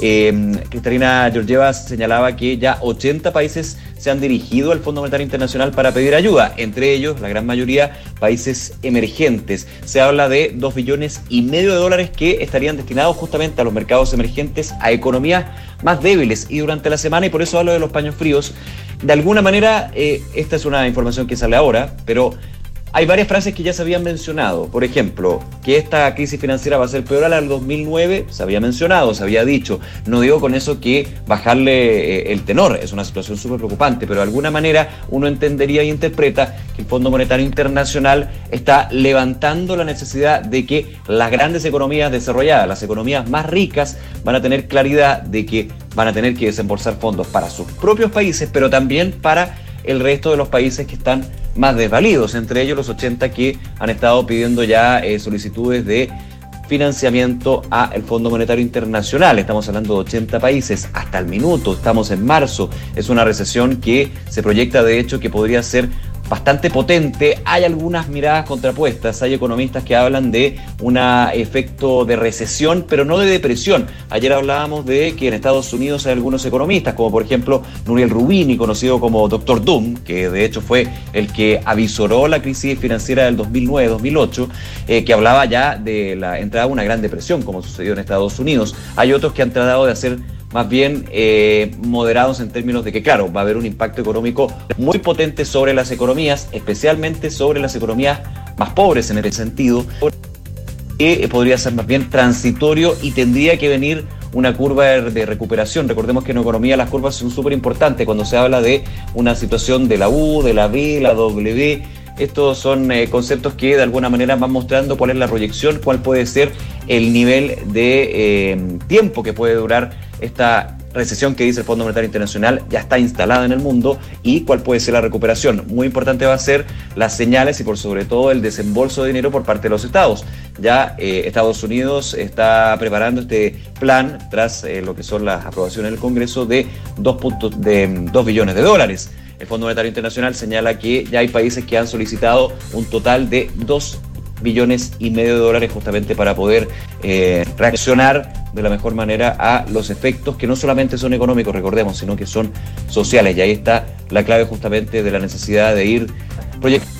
Kristalina Georgieva señalaba que ya 80 países se han dirigido al Fondo Monetario Internacional para pedir ayuda, entre ellos, la gran mayoría, países emergentes. Se habla de 2,5 billones de dólares que estarían destinados justamente a los mercados emergentes, a economías más débiles. Y durante la semana, y por eso hablo de los paños fríos, de alguna manera, esta es una información que sale ahora, pero hay varias frases que ya se habían mencionado. Por ejemplo, que esta crisis financiera va a ser peor a la del 2009, se había mencionado, se había dicho. No digo con eso que bajarle el tenor, es una situación súper preocupante, pero de alguna manera uno entendería e interpreta que el Fondo Monetario Internacional está levantando la necesidad de que las grandes economías desarrolladas, las economías más ricas, van a tener claridad de que van a tener que desembolsar fondos para sus propios países, pero también para el resto de los países que están más desvalidos, entre ellos los 80 que han estado pidiendo ya solicitudes de financiamiento al Fondo Monetario Internacional. Estamos hablando de 80 países hasta el minuto, estamos en marzo. Es una recesión que se proyecta, de hecho, que podría ser bastante potente. Hay algunas miradas contrapuestas, hay economistas que hablan de un efecto de recesión, pero no de depresión. Ayer hablábamos de que en Estados Unidos hay algunos economistas, como por ejemplo Nouriel Roubini, conocido como Dr. Doom, que de hecho fue el que avisoró la crisis financiera del 2009-2008, que hablaba ya de la entrada de una gran depresión, como sucedió en Estados Unidos. Hay otros que han tratado de hacer más bien moderados en términos de que, claro, va a haber un impacto económico muy potente sobre las economías, especialmente sobre las economías más pobres en ese sentido, que podría ser más bien transitorio y tendría que venir una curva de recuperación. Recordemos que en economía las curvas son súper importantes cuando se habla de una situación de la U, de la B, la W. Estos son conceptos que de alguna manera van mostrando cuál es la proyección, cuál puede ser el nivel de tiempo que puede durar esta recesión que dice el Fondo Monetario Internacional ya está instalada en el mundo y cuál puede ser la recuperación. Muy importante va a ser las señales y por sobre todo el desembolso de dinero por parte de los estados. Ya Estados Unidos está preparando este plan tras lo que son las aprobaciones del Congreso de 2 billones de dólares. El Fondo Monetario Internacional señala que ya hay países que han solicitado un total de 2,5 billones de dólares justamente para poder reaccionar de la mejor manera a los efectos que no solamente son económicos, recordemos, sino que son sociales. Y ahí está la clave justamente de la necesidad de ir proyectando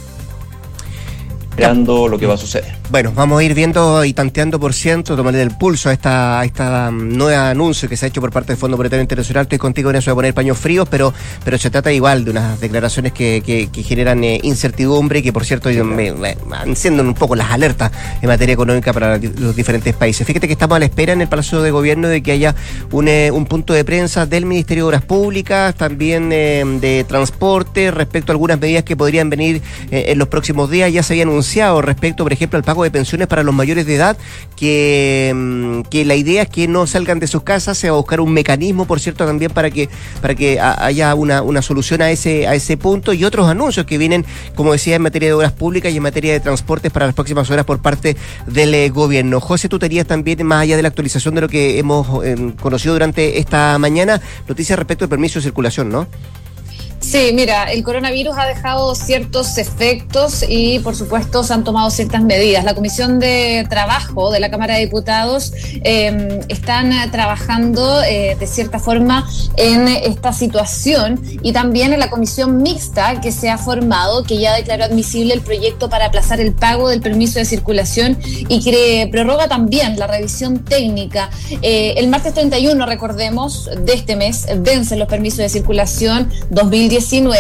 lo que va a suceder. Bueno, vamos a ir viendo y tanteando por ciento, tomarle el pulso a esta nuevo anuncio que se ha hecho por parte del Fondo Monetario Internacional. Estoy contigo en eso de poner paños fríos, pero se trata igual de unas declaraciones que generan incertidumbre y que, por cierto, encienden un poco las alertas en materia económica para los diferentes países. Fíjate que estamos a la espera en el Palacio de Gobierno de que haya un punto de prensa del Ministerio de Obras Públicas, también de Transporte, respecto a algunas medidas que podrían venir en los próximos días. Ya se había anunciado respecto, por ejemplo, al pago de pensiones para los mayores de edad, que la idea es que no salgan de sus casas. Se va a buscar un mecanismo, por cierto, también para que haya una solución a ese punto, y otros anuncios que vienen, como decía, en materia de obras públicas y en materia de transportes para las próximas horas por parte del gobierno. José, tú tenías también, más allá de la actualización de lo que hemos conocido durante esta mañana, noticias respecto al permiso de circulación, ¿no? Sí, mira, el coronavirus ha dejado ciertos efectos y, por supuesto, se han tomado ciertas medidas. La Comisión de Trabajo de la Cámara de Diputados están trabajando de cierta forma en esta situación, y también en la Comisión Mixta que se ha formado, que ya declaró admisible el proyecto para aplazar el pago del permiso de circulación y que prorroga también la revisión técnica. El martes 31, recordemos, de este mes vencen los permisos de circulación 2019.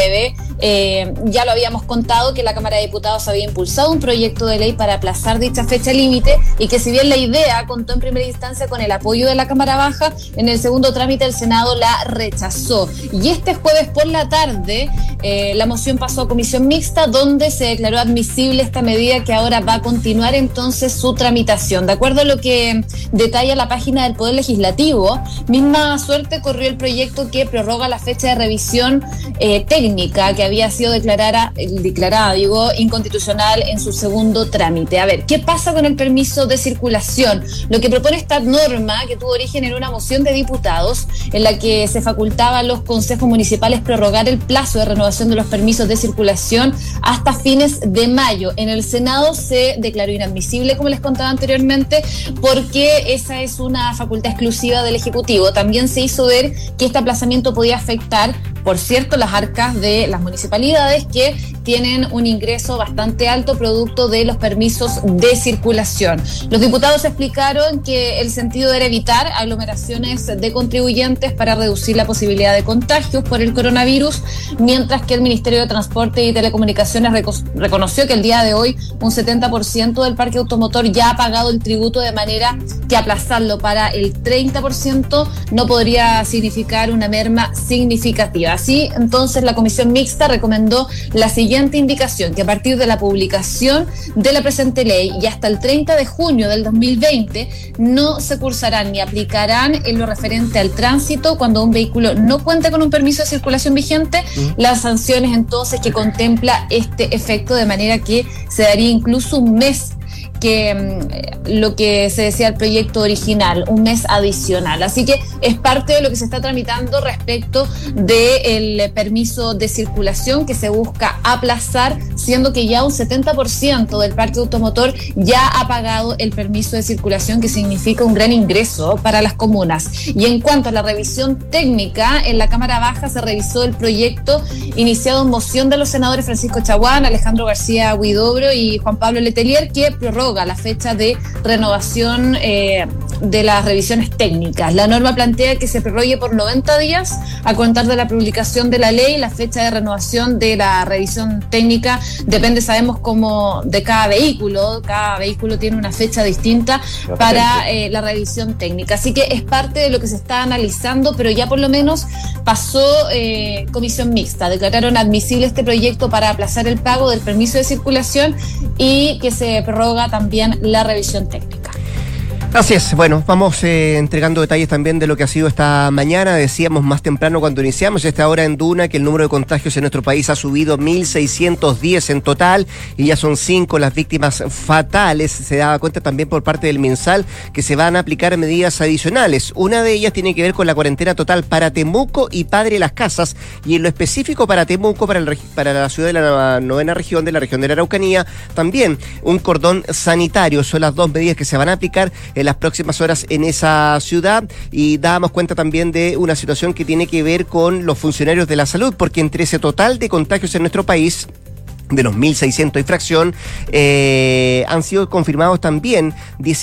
Ya lo habíamos contado que la Cámara de Diputados había impulsado un proyecto de ley para aplazar dicha fecha límite, y que si bien la idea contó en primera instancia con el apoyo de la Cámara Baja, en el segundo trámite el Senado la rechazó. Y este jueves por la tarde la moción pasó a Comisión Mixta, donde se declaró admisible esta medida, que ahora va a continuar entonces su tramitación. De acuerdo a lo que detalla la página del Poder Legislativo, misma suerte corrió el proyecto que prorroga la fecha de revisión técnica que había sido declarada inconstitucional en su segundo trámite. A ver, ¿qué pasa con el permiso de circulación? Lo que propone esta norma, que tuvo origen en una moción de diputados en la que se facultaba a los consejos municipales prorrogar el plazo de renovación de los permisos de circulación hasta fines de mayo. En el Senado se declaró inadmisible, como les contaba anteriormente, porque esa es una facultad exclusiva del Ejecutivo. También se hizo ver que este aplazamiento podía afectar, por cierto, las arcas de las municipalidades, que tienen un ingreso bastante alto producto de los permisos de circulación. Los diputados explicaron que el sentido era evitar aglomeraciones de contribuyentes para reducir la posibilidad de contagios por el coronavirus, mientras que el Ministerio de Transporte y Telecomunicaciones reconoció que el día de hoy un 70% del parque automotor ya ha pagado el tributo, de manera que aplazarlo para el 30% no podría significar una merma significativa. Así, entonces, la Comisión Mixta recomendó la siguiente indicación: que a partir de la publicación de la presente ley y hasta el 30 de junio del 2020 no se cursarán ni aplicarán en lo referente al tránsito, cuando un vehículo no cuenta con un permiso de circulación vigente, las sanciones entonces que contempla este efecto, de manera que se daría incluso un mes, que lo que se decía el proyecto original, un mes adicional. Así que es parte de lo que se está tramitando respecto del permiso de circulación, que se busca aplazar, siendo que ya un 70% del parque automotor ya ha pagado el permiso de circulación, que significa un gran ingreso para las comunas. Y en cuanto a la revisión técnica, en la Cámara Baja se revisó el proyecto iniciado en moción de los senadores Francisco Chaguán, Alejandro García Huidobro y Juan Pablo Letelier, que prorroga prorroga la fecha de renovación de las revisiones técnicas. La norma plantea que se prorrogue por 90 días a contar de la publicación de la ley. La fecha de renovación de la revisión técnica depende, sabemos, como de cada vehículo tiene una fecha distinta para la revisión técnica, así que es parte de lo que se está analizando, pero ya por lo menos pasó comisión mixta, declararon admisible este proyecto para aplazar el pago del permiso de circulación y que se prorroga también la revisión técnica. Así es, bueno, vamos entregando detalles también de lo que ha sido esta mañana. Decíamos más temprano cuando iniciamos esta hora en Duna que el número de contagios en nuestro país ha subido 1.610 en total y ya son 5 las víctimas fatales. Se daba cuenta también por parte del MinSal que se van a aplicar medidas adicionales. Una de ellas tiene que ver con la cuarentena total para Temuco y Padre Las Casas, y en lo específico para Temuco, para la ciudad de la novena región, de la región de la Araucanía, también un cordón sanitario. Son las 2 medidas que se van a aplicar en las próximas horas en esa ciudad, y dábamos cuenta también de una situación que tiene que ver con los funcionarios de la salud, porque entre ese total de contagios en nuestro país, de los 1.600 y fracción, han sido confirmados también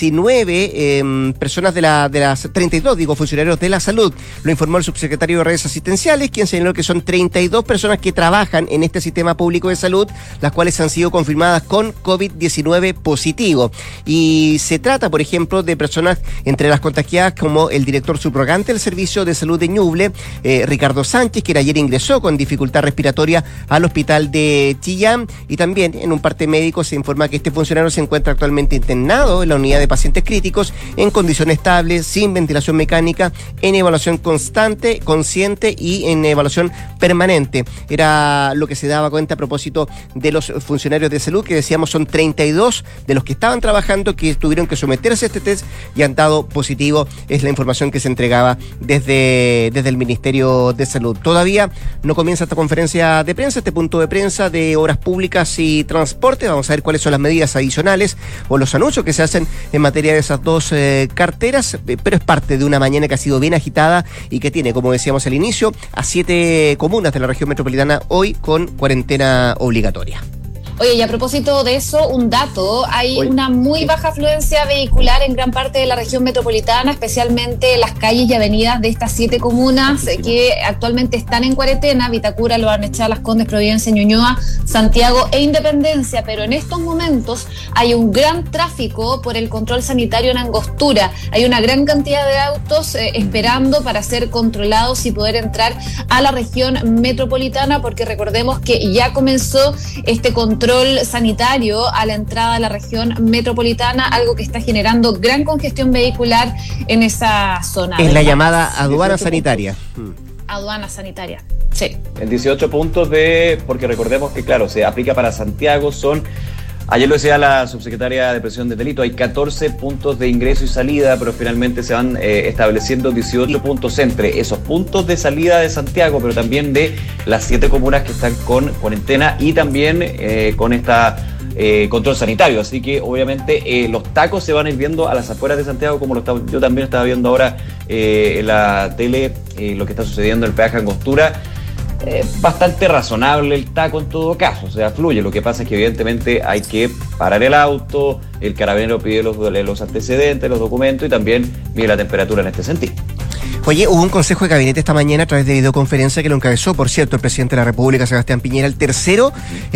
19 personas de las 32, funcionarios de la salud. Lo informó el subsecretario de Redes Asistenciales, quien señaló que son 32 personas que trabajan en este sistema público de salud, las cuales han sido confirmadas con COVID-19 positivo. Y se trata, por ejemplo, de personas entre las contagiadas como el director subrogante del Servicio de Salud de Ñuble, Ricardo Sánchez, que ayer ingresó con dificultad respiratoria al hospital de Chillán. Y también en un parte médico se informa que este funcionario se encuentra actualmente internado en la unidad de pacientes críticos en condiciones estables, sin ventilación mecánica, en evaluación constante, consciente y en evaluación permanente. Era lo que se daba cuenta a propósito de los funcionarios de salud, que decíamos son 32 de los que estaban trabajando que tuvieron que someterse a este test y han dado positivo. Es la información que se entregaba desde el Ministerio de Salud. Todavía no comienza esta conferencia de prensa, este punto de prensa de Obras Públicas y Transporte. Vamos a ver cuáles son las medidas adicionales o los anuncios que se hacen en materia de esas dos carteras, pero es parte de una mañana que ha sido bien agitada y que tiene, como decíamos al inicio, a 7 comunas de la región metropolitana hoy con cuarentena obligatoria. Oye, y a propósito de eso, un dato, hay una muy baja afluencia vehicular en gran parte de la región metropolitana, especialmente las calles y avenidas de estas 7 comunas que actualmente están en cuarentena: Vitacura, Lo Barnechea, Las Condes, Providencia, Ñuñoa, Santiago e Independencia. Pero en estos momentos hay un gran tráfico por el control sanitario en Angostura. Hay una gran cantidad de autos esperando para ser controlados y poder entrar a la región metropolitana, porque recordemos que ya comenzó este control sanitario a la entrada de la región metropolitana, algo que está generando gran congestión vehicular en esa zona. Es la llamada aduana sanitaria. Aduana sanitaria, sí. En 18 puntos porque recordemos que, claro, se aplica para Santiago, ayer lo decía la subsecretaria de Prevención de Delito, hay 14 puntos de ingreso y salida, pero finalmente se van estableciendo 18 puntos entre esos puntos de salida de Santiago, pero también de las 7 comunas que están con cuarentena y también con esta control sanitario. Así que obviamente los tacos se van a ir viendo a las afueras de Santiago, como yo también estaba viendo ahora en la tele lo que está sucediendo en el peaje Angostura. Bastante razonable el taco en todo caso, o sea, fluye. Lo que pasa es que evidentemente hay que parar el auto, el carabinero pide los antecedentes, los documentos y también mide la temperatura en este sentido. Oye, hubo un consejo de gabinete esta mañana a través de videoconferencia que lo encabezó, por cierto, el presidente de la República, Sebastián Piñera, el tercero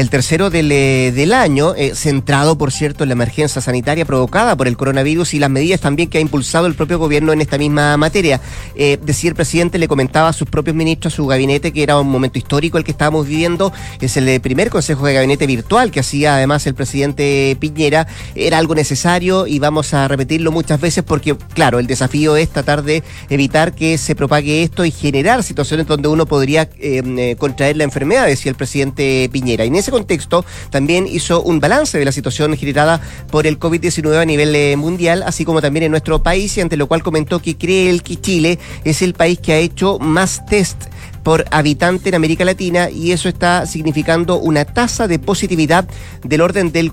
del año, centrado, por cierto, en la emergencia sanitaria provocada por el coronavirus y las medidas también que ha impulsado el propio gobierno en esta misma materia. Decía el presidente, le comentaba a sus propios ministros, a su gabinete, que era un momento histórico el que estábamos viviendo. Es el primer consejo de gabinete virtual que hacía además el presidente Piñera. Era algo necesario y vamos a repetirlo muchas veces porque, claro, el desafío es tratar de evitar que se propague esto y generar situaciones donde uno podría contraer la enfermedad, decía el presidente Piñera. Y en ese contexto también hizo un balance de la situación generada por el COVID-19 a nivel mundial, así como también en nuestro país, y ante lo cual comentó que cree él que Chile es el país que ha hecho más test por habitante en América Latina, y eso está significando una tasa de positividad del orden del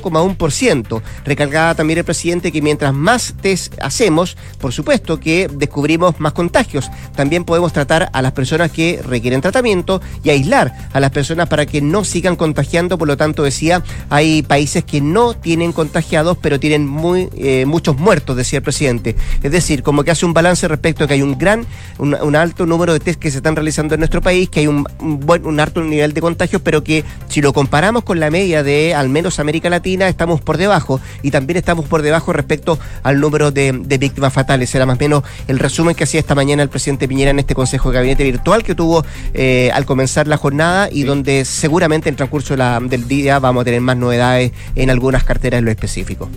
4,1%. Recalcaba también el presidente que mientras más test hacemos, por supuesto que descubrimos más contagios. También podemos tratar a las personas que requieren tratamiento y aislar a las personas para que no sigan contagiando. Por lo tanto, decía, hay países que no tienen contagiados, pero tienen muchos muertos, decía el presidente. Es decir, como que hace un balance respecto a que hay un alto número de test que se están realizando en nuestro país, que hay un alto nivel de contagios, pero que si lo comparamos con la media de al menos América Latina, estamos por debajo, y también estamos por debajo respecto al número de víctimas fatales. Era más o menos el resumen que hacía esta mañana el presidente Piñera en este Consejo de Gabinete virtual que tuvo al comenzar la jornada, y donde seguramente en el transcurso del día vamos a tener más novedades en algunas carteras en lo específico.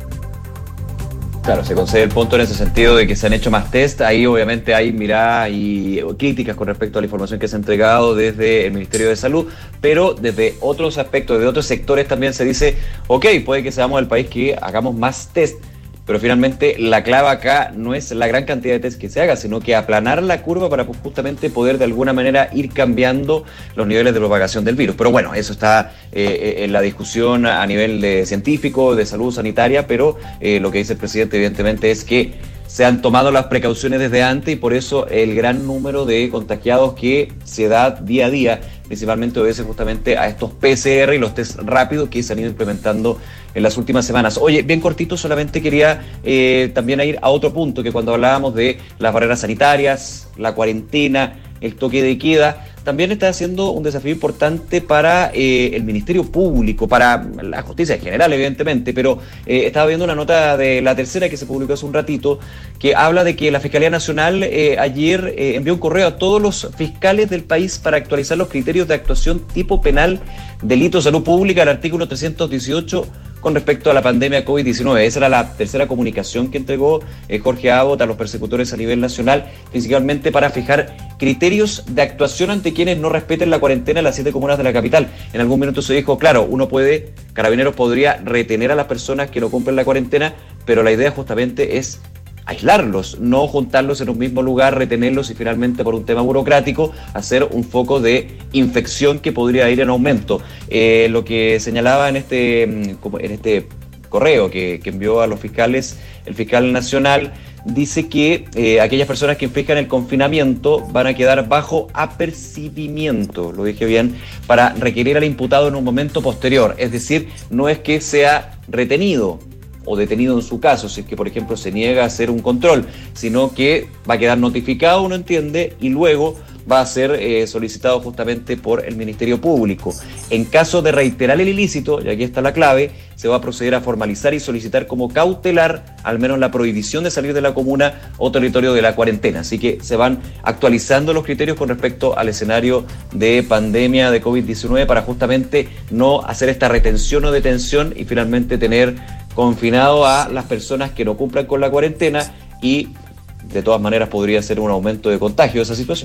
Claro, se concede el punto en ese sentido de que se han hecho más test. Ahí obviamente hay miradas y críticas con respecto a la información que se ha entregado desde el Ministerio de Salud, pero desde otros aspectos, de otros sectores también se dice, ok, puede que seamos el país que hagamos más test, pero finalmente la clave acá no es la gran cantidad de test que se haga, sino que aplanar la curva para justamente poder de alguna manera ir cambiando los niveles de propagación del virus. Pero bueno, eso está en la discusión a nivel de científico, de salud sanitaria, pero lo que dice el presidente evidentemente es que se han tomado las precauciones desde antes, y por eso el gran número de contagiados que se da día a día principalmente obedece justamente a estos PCR y los test rápidos que se han ido implementando en las últimas semanas. Oye, bien cortito, solamente quería también ir a otro punto, que cuando hablábamos de las barreras sanitarias, la cuarentena, el toque de queda, también está haciendo un desafío importante para el Ministerio Público, para la justicia en general, evidentemente, pero estaba viendo una nota de La Tercera que se publicó hace un ratito, que habla de que la Fiscalía Nacional ayer envió un correo a todos los fiscales del país para actualizar los criterios de actuación tipo penal, delito de salud pública, el artículo 318, con respecto a la pandemia COVID-19. Esa era la tercera comunicación que entregó Jorge Abot a los persecutores a nivel nacional, principalmente para fijar criterios de actuación ante quienes no respeten la cuarentena en las 7 comunas de la capital. En algún minuto se dijo, claro, Carabineros podría retener a las personas que no cumplen la cuarentena, pero la idea justamente es aislarlos, no juntarlos en un mismo lugar, retenerlos y finalmente por un tema burocrático hacer un foco de infección que podría ir en aumento. Lo que señalaba en este correo que envió a los fiscales, el fiscal nacional dice que aquellas personas que infrinjan el confinamiento van a quedar bajo apercibimiento, lo dije bien, para requerir al imputado en un momento posterior. Es decir, no es que sea retenido o detenido en su caso, si es que por ejemplo se niega a hacer un control, sino que va a quedar notificado, uno entiende, y luego va a ser solicitado justamente por el Ministerio Público. En caso de reiterar el ilícito, y aquí está la clave, se va a proceder a formalizar y solicitar como cautelar al menos la prohibición de salir de la comuna o territorio de la cuarentena. Así que se van actualizando los criterios con respecto al escenario de pandemia de COVID-19 para justamente no hacer esta retención o detención y finalmente tener confinado a las personas que no cumplan con la cuarentena, y de todas maneras podría ser un aumento de contagio de esa situación.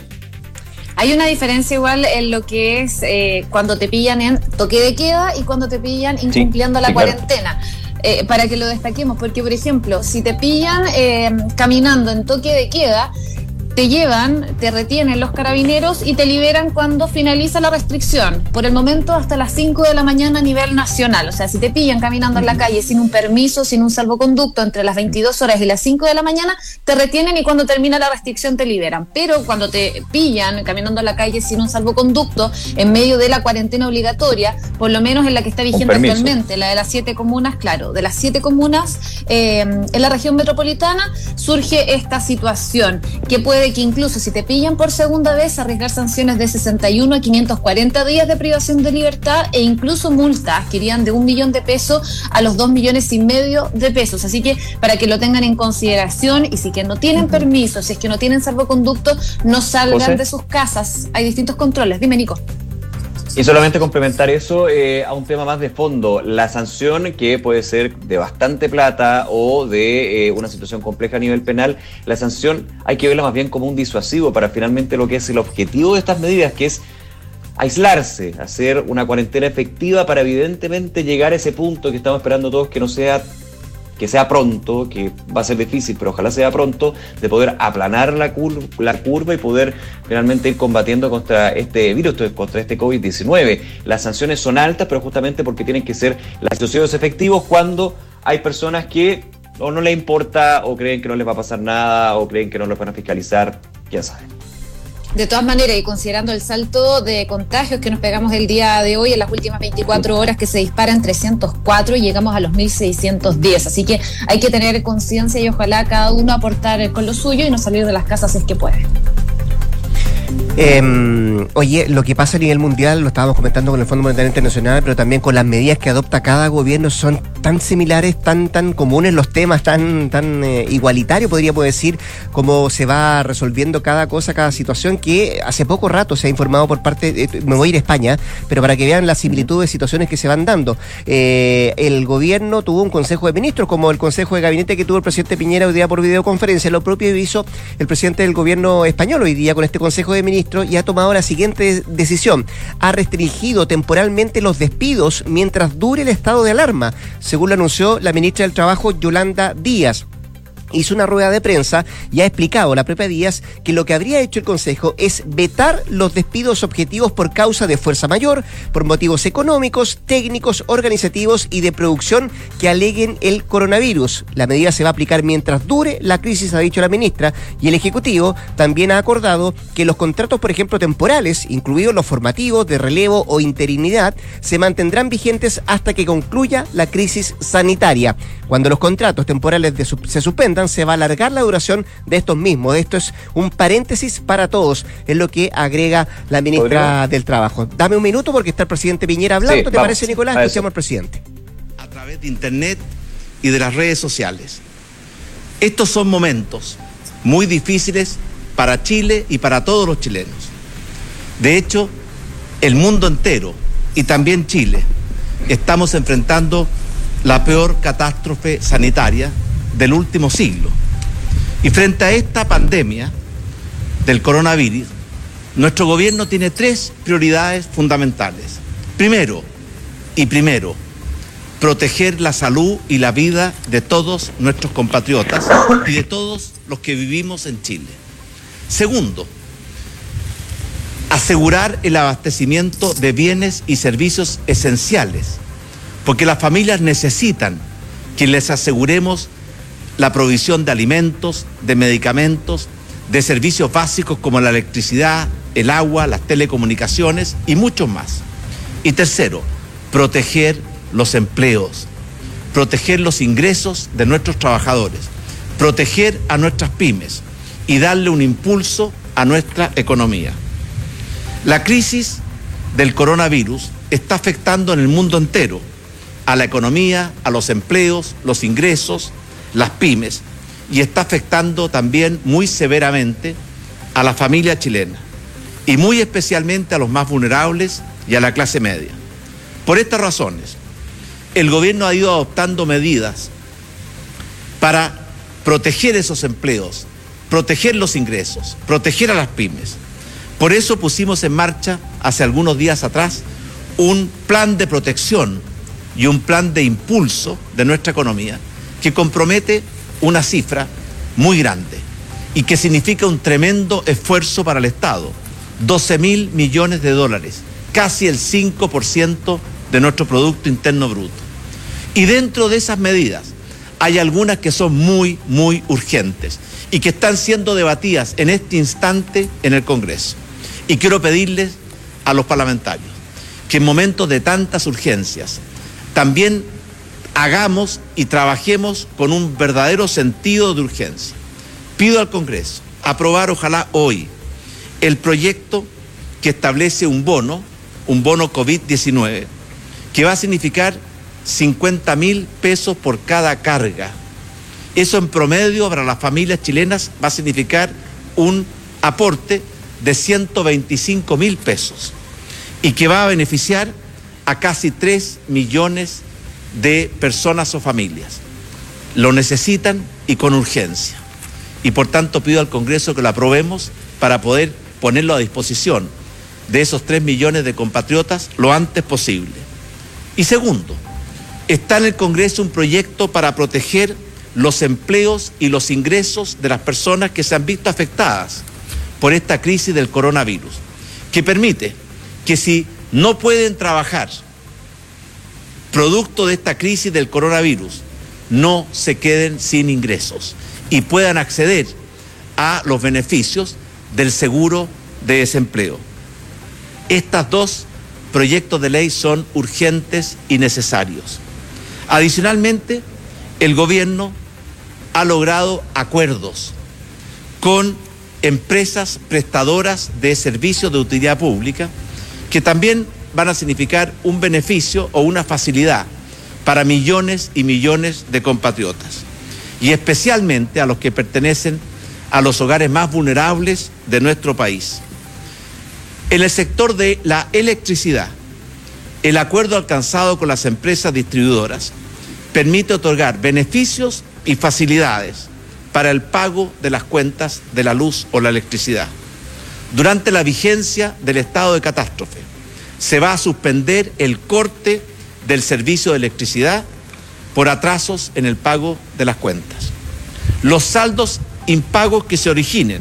Hay una diferencia igual en lo que es cuando te pillan en toque de queda y cuando te pillan incumpliendo la cuarentena. Para que lo destaquemos, porque por ejemplo, si te pillan caminando en toque de queda, te llevan, te retienen los carabineros y te liberan cuando finaliza la restricción. Por el momento hasta las 5 de la mañana a nivel nacional. O sea, si te pillan caminando en la calle sin un permiso, sin un salvoconducto, entre las 22 horas y las 5 de la mañana, te retienen y cuando termina la restricción te liberan. Pero cuando te pillan caminando en la calle sin un salvoconducto, en medio de la cuarentena obligatoria, por lo menos en la que está vigente actualmente, la de las 7 comunas, claro, de las 7 comunas en la región metropolitana, surge esta situación que puede que incluso si te pillan por segunda vez arriesgar sanciones de 61 a 540 días de privación de libertad e incluso multas que irían de 1 millón de pesos a los 2,5 millones de pesos. Así que para que lo tengan en consideración, y si que no tienen permiso, si es que no tienen salvoconducto, no salgan de sus casas. Hay distintos controles. Dime, Nico. Y solamente complementar eso a un tema más de fondo, la sanción que puede ser de bastante plata o de una situación compleja a nivel penal, la sanción hay que verla más bien como un disuasivo para finalmente lo que es el objetivo de estas medidas, que es aislarse, hacer una cuarentena efectiva para evidentemente llegar a ese punto que estamos esperando todos, que no sea que sea pronto, que va a ser difícil, pero ojalá sea pronto, de poder aplanar la curva y poder realmente ir combatiendo contra este virus, contra este COVID-19. Las sanciones son altas, pero justamente porque tienen que ser las sanciones efectivos cuando hay personas que o no les importa, o creen que no les va a pasar nada, o creen que no los van a fiscalizar, quién sabe. De todas maneras, y considerando el salto de contagios que nos pegamos el día de hoy, en las últimas 24 horas, que se disparan 304 y llegamos a los 1.610. Así que hay que tener conciencia y ojalá cada uno aportar con lo suyo y no salir de las casas si es que puede. Oye, lo que pasa a nivel mundial, lo estábamos comentando con el Fondo Monetario Internacional, pero también con las medidas que adopta cada gobierno, son tan similares, tan comunes los temas, tan igualitarios, podríamos decir, cómo se va resolviendo cada cosa, cada situación, que hace poco rato se ha informado por parte, me voy a ir a España, pero para que vean la similitud de situaciones que se van dando. El gobierno tuvo un consejo de ministros, como el consejo de gabinete que tuvo el presidente Piñera hoy día por videoconferencia. Lo propio hizo el presidente del gobierno español hoy día con este consejo de ministros, y ha tomado la siguiente decisión: ha restringido temporalmente los despidos mientras dure el estado de alarma, según lo anunció la ministra del Trabajo, Yolanda Díaz. Hizo una rueda de prensa y ha explicado la propia Díaz que lo que habría hecho el Consejo es vetar los despidos objetivos por causa de fuerza mayor, por motivos económicos, técnicos, organizativos y de producción que aleguen el coronavirus. La medida se va a aplicar mientras dure la crisis, ha dicho la ministra, y el Ejecutivo también ha acordado que los contratos, por ejemplo, temporales, incluidos los formativos, de relevo o interinidad, se mantendrán vigentes hasta que concluya la crisis sanitaria. Cuando los contratos temporales se suspendan, se va a alargar la duración de estos mismos. Esto es un paréntesis para todos, es lo que agrega la ministra del Trabajo. Dame un minuto porque está el presidente Piñera hablando. Sí, ¿te parece, Nicolás? Escuchamos al presidente. A través de internet y de las redes sociales. Estos son momentos muy difíciles para Chile y para todos los chilenos. De hecho, el mundo entero y también Chile estamos enfrentando la peor catástrofe sanitaria del último siglo. Y frente a esta pandemia del coronavirus, nuestro gobierno tiene 3 prioridades fundamentales. Primero, proteger la salud y la vida de todos nuestros compatriotas y de todos los que vivimos en Chile. Segundo, asegurar el abastecimiento de bienes y servicios esenciales, porque las familias necesitan que les aseguremos la provisión de alimentos, de medicamentos, de servicios básicos como la electricidad, el agua, las telecomunicaciones y muchos más. Y tercero, proteger los empleos, proteger los ingresos de nuestros trabajadores, proteger a nuestras pymes y darle un impulso a nuestra economía. La crisis del coronavirus está afectando en el mundo entero a la economía, a los empleos, los ingresos, las pymes, y está afectando también muy severamente a la familia chilena y muy especialmente a los más vulnerables y a la clase media. Por estas razones, el gobierno ha ido adoptando medidas para proteger esos empleos, proteger los ingresos, proteger a las pymes. Por eso pusimos en marcha hace algunos días atrás un plan de protección y un plan de impulso de nuestra economía que compromete una cifra muy grande y que significa un tremendo esfuerzo para el Estado, 12.000 millones de dólares, casi el 5% de nuestro Producto Interno Bruto. Y dentro de esas medidas hay algunas que son muy urgentes y que están siendo debatidas en este instante en el Congreso. Y quiero pedirles a los parlamentarios que en momentos de tantas urgencias también hagamos y trabajemos con un verdadero sentido de urgencia. Pido al Congreso aprobar, ojalá hoy, el proyecto que establece un bono COVID-19, que va a significar 50.000 pesos por cada carga. Eso en promedio para las familias chilenas va a significar un aporte de 125.000 pesos y que va a beneficiar a casi 3 millones de personas o familias. Lo necesitan y con urgencia. Y por tanto pido al Congreso que lo aprobemos para poder ponerlo a disposición de esos 3 millones de compatriotas lo antes posible. Y segundo, Está en el Congreso un proyecto para proteger los empleos y los ingresos de las personas que se han visto afectadas por esta crisis del coronavirus, que permite que si no pueden trabajar producto de esta crisis del coronavirus, no se queden sin ingresos y puedan acceder a los beneficios del seguro de desempleo. Estos dos proyectos de ley son urgentes y necesarios. Adicionalmente, el gobierno ha logrado acuerdos con empresas prestadoras de servicios de utilidad pública que también van a significar un beneficio o una facilidad para millones y millones de compatriotas, y especialmente a los que pertenecen a los hogares más vulnerables de nuestro país. En el sector de la electricidad, el acuerdo alcanzado con las empresas distribuidoras permite otorgar beneficios y facilidades para el pago de las cuentas de la luz o la electricidad. Durante la vigencia del estado de catástrofe, se va a suspender el corte del servicio de electricidad por atrasos en el pago de las cuentas. Los saldos impagos que se originen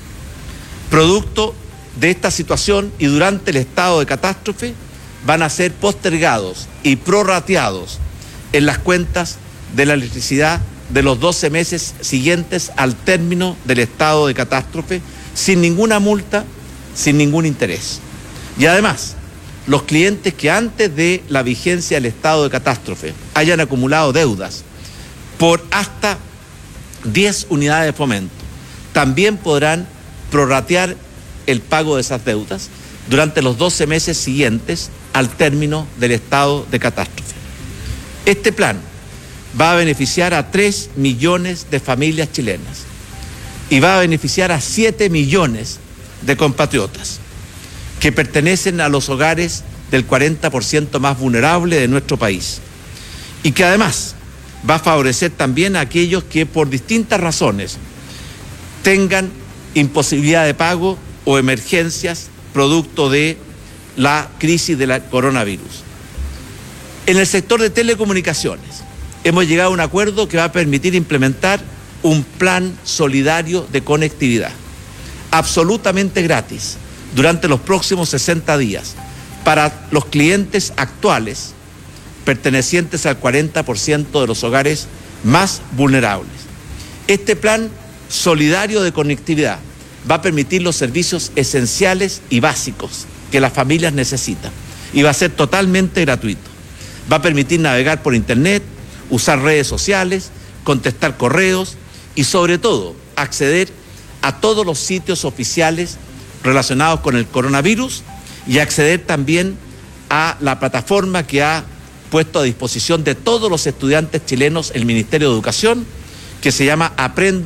producto de esta situación y durante el estado de catástrofe van a ser postergados y prorrateados en las cuentas de la electricidad de los 12 meses siguientes al término del estado de catástrofe, sin ninguna multa, sin ningún interés. Y además, los clientes que antes de la vigencia del estado de catástrofe hayan acumulado deudas por hasta 10 unidades de fomento, también podrán prorratear el pago de esas deudas durante los 12 meses siguientes al término del estado de catástrofe. Este plan va a beneficiar a 3 millones de familias chilenas y va a beneficiar a 7 millones de compatriotas que pertenecen a los hogares del 40% más vulnerable de nuestro país, y que además va a favorecer también a aquellos que por distintas razones tengan imposibilidad de pago o emergencias producto de la crisis del coronavirus. En el sector de telecomunicaciones hemos llegado a un acuerdo que va a permitir implementar un plan solidario de conectividad absolutamente gratis durante los próximos 60 días para los clientes actuales pertenecientes al 40% de los hogares más vulnerables. Este plan solidario de conectividad va a permitir los servicios esenciales y básicos que las familias necesitan y va a ser totalmente gratuito. Va a permitir navegar por internet, usar redes sociales, contestar correos y sobre todo acceder a todos los sitios oficiales relacionados con el coronavirus y acceder también a la plataforma que ha puesto a disposición de todos los estudiantes chilenos el Ministerio de Educación, que se llama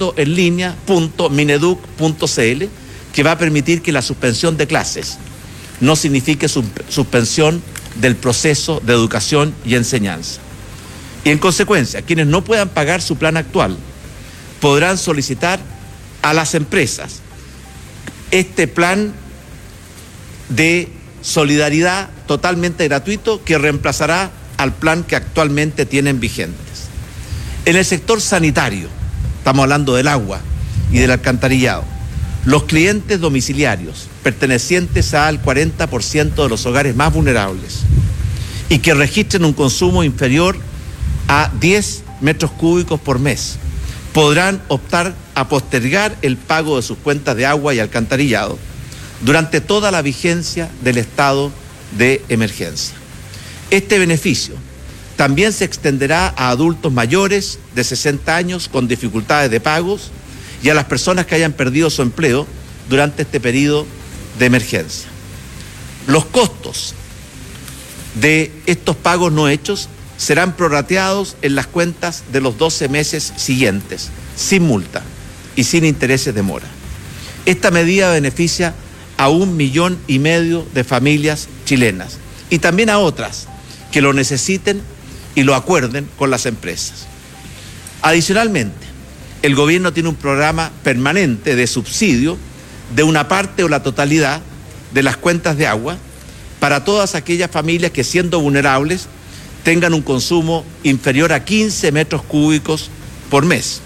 aprendoenlinea.mineduc.cl, que va a permitir que la suspensión de clases no signifique suspensión del proceso de educación y enseñanza. Y en consecuencia, quienes no puedan pagar su plan actual podrán solicitar a las empresas este plan de solidaridad totalmente gratuito que reemplazará al plan que actualmente tienen vigentes. En el sector sanitario, estamos hablando del agua y del alcantarillado, los clientes domiciliarios pertenecientes al 40% de los hogares más vulnerables y que registren un consumo inferior a 10 metros cúbicos por mes podrán optar a postergar el pago de sus cuentas de agua y alcantarillado durante toda la vigencia del estado de emergencia. Este beneficio también se extenderá a adultos mayores de 60 años con dificultades de pagos y a las personas que hayan perdido su empleo durante este periodo de emergencia. Los costos de estos pagos no hechos serán prorrateados en las cuentas de los 12 meses siguientes, sin multa y sin intereses de mora. Esta medida beneficia a 1,5 millones de familias chilenas y también a otras que lo necesiten y lo acuerden con las empresas. Adicionalmente, el gobierno tiene un programa permanente de subsidio de una parte o la totalidad de las cuentas de agua para todas aquellas familias que, siendo vulnerables, tengan un consumo inferior a 15 metros cúbicos por mes.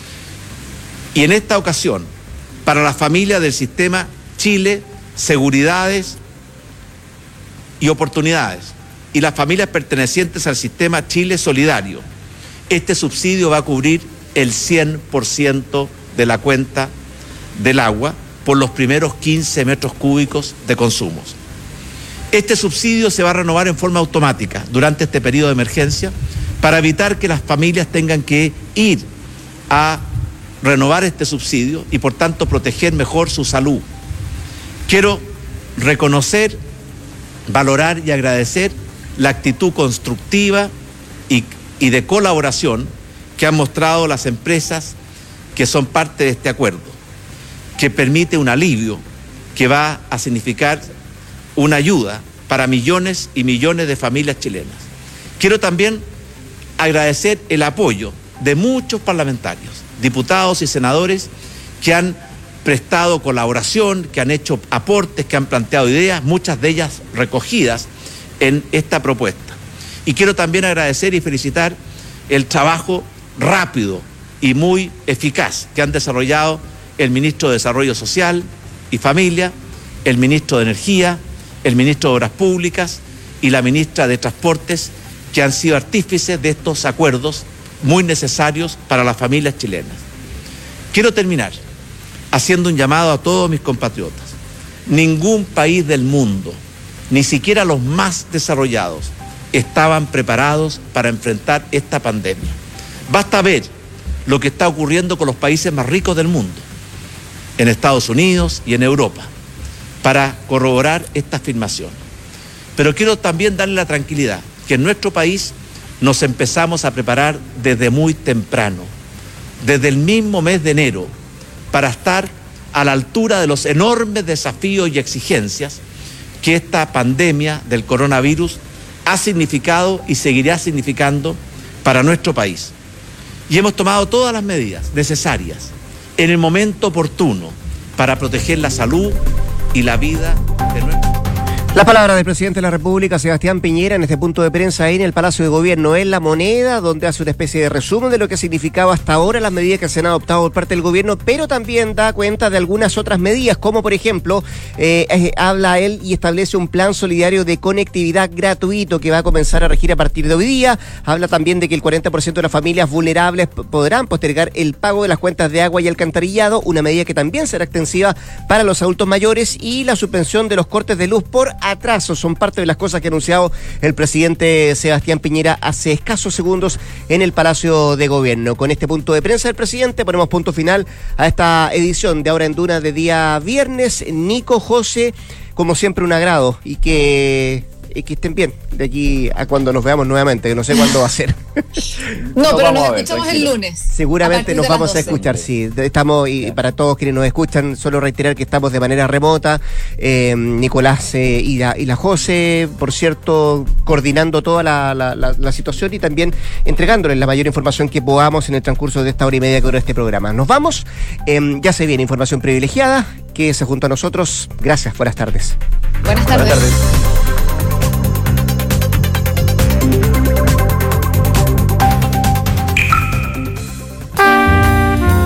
Y en esta ocasión, para las familias del sistema Chile, Seguridades y Oportunidades, y las familias pertenecientes al sistema Chile Solidario, este subsidio va a cubrir el 100% de la cuenta del agua por los primeros 15 metros cúbicos de consumos. Este subsidio se va a renovar en forma automática durante este periodo de emergencia para evitar que las familias tengan que ir a renovar este subsidio y por tanto proteger mejor su salud. Quiero reconocer, valorar y agradecer la actitud constructiva y de colaboración que han mostrado las empresas que son parte de este acuerdo, que permite un alivio que va a significar una ayuda para millones y millones de familias chilenas. Quiero también agradecer el apoyo de muchos parlamentarios, diputados y senadores que han prestado colaboración, que han hecho aportes, que han planteado ideas, muchas de ellas recogidas en esta propuesta. Y quiero también agradecer y felicitar el trabajo rápido y muy eficaz que han desarrollado el ministro de Desarrollo Social y Familia, el ministro de Energía, el ministro de Obras Públicas y la ministra de Transportes, que han sido artífices de estos acuerdos muy necesarios para las familias chilenas. Quiero terminar haciendo un llamado a todos mis compatriotas. Ningún país del mundo, ni siquiera los más desarrollados, estaban preparados para enfrentar esta pandemia. Basta ver lo que está ocurriendo con los países más ricos del mundo, en Estados Unidos y en Europa, para corroborar esta afirmación. Pero quiero también darle la tranquilidad que en nuestro país nos empezamos a preparar desde muy temprano, desde el mismo mes de enero, para estar a la altura de los enormes desafíos y exigencias que esta pandemia del coronavirus ha significado y seguirá significando para nuestro país. Y hemos tomado todas las medidas necesarias en el momento oportuno para proteger la salud y la vida de nuestro país. La palabra del presidente de la República, Sebastián Piñera, en este punto de prensa ahí en el Palacio de Gobierno, en La Moneda, donde hace una especie de resumen de lo que significaba hasta ahora las medidas que se han adoptado por parte del gobierno, pero también da cuenta de algunas otras medidas, como por ejemplo, habla él y establece un plan solidario de conectividad gratuito que va a comenzar a regir a partir de hoy día. Habla también de que el 40% de las familias vulnerables podrán postergar el pago de las cuentas de agua y alcantarillado, una medida que también será extensiva para los adultos mayores, y la suspensión de los cortes de luz por atrasos. Son parte de las cosas que ha anunciado el presidente Sebastián Piñera hace escasos segundos en el Palacio de Gobierno. Con este punto de prensa del presidente ponemos punto final a esta edición de Ahora en Duna de día viernes. Nico, José, como siempre un agrado, y que estén bien de aquí a cuando nos veamos nuevamente, que no sé cuándo va a ser. No, pero nos escuchamos el lunes. Seguramente nos vamos a escuchar, sí. Estamos, y para todos quienes nos escuchan, solo reiterar que estamos de manera remota. Nicolás y la José, por cierto, coordinando toda la situación y también entregándoles la mayor información que podamos en el transcurso de esta hora y media que dura este programa. Nos vamos. Ya se viene información privilegiada. Quédese junto a nosotros. Gracias. Buenas tardes. Buenas tardes.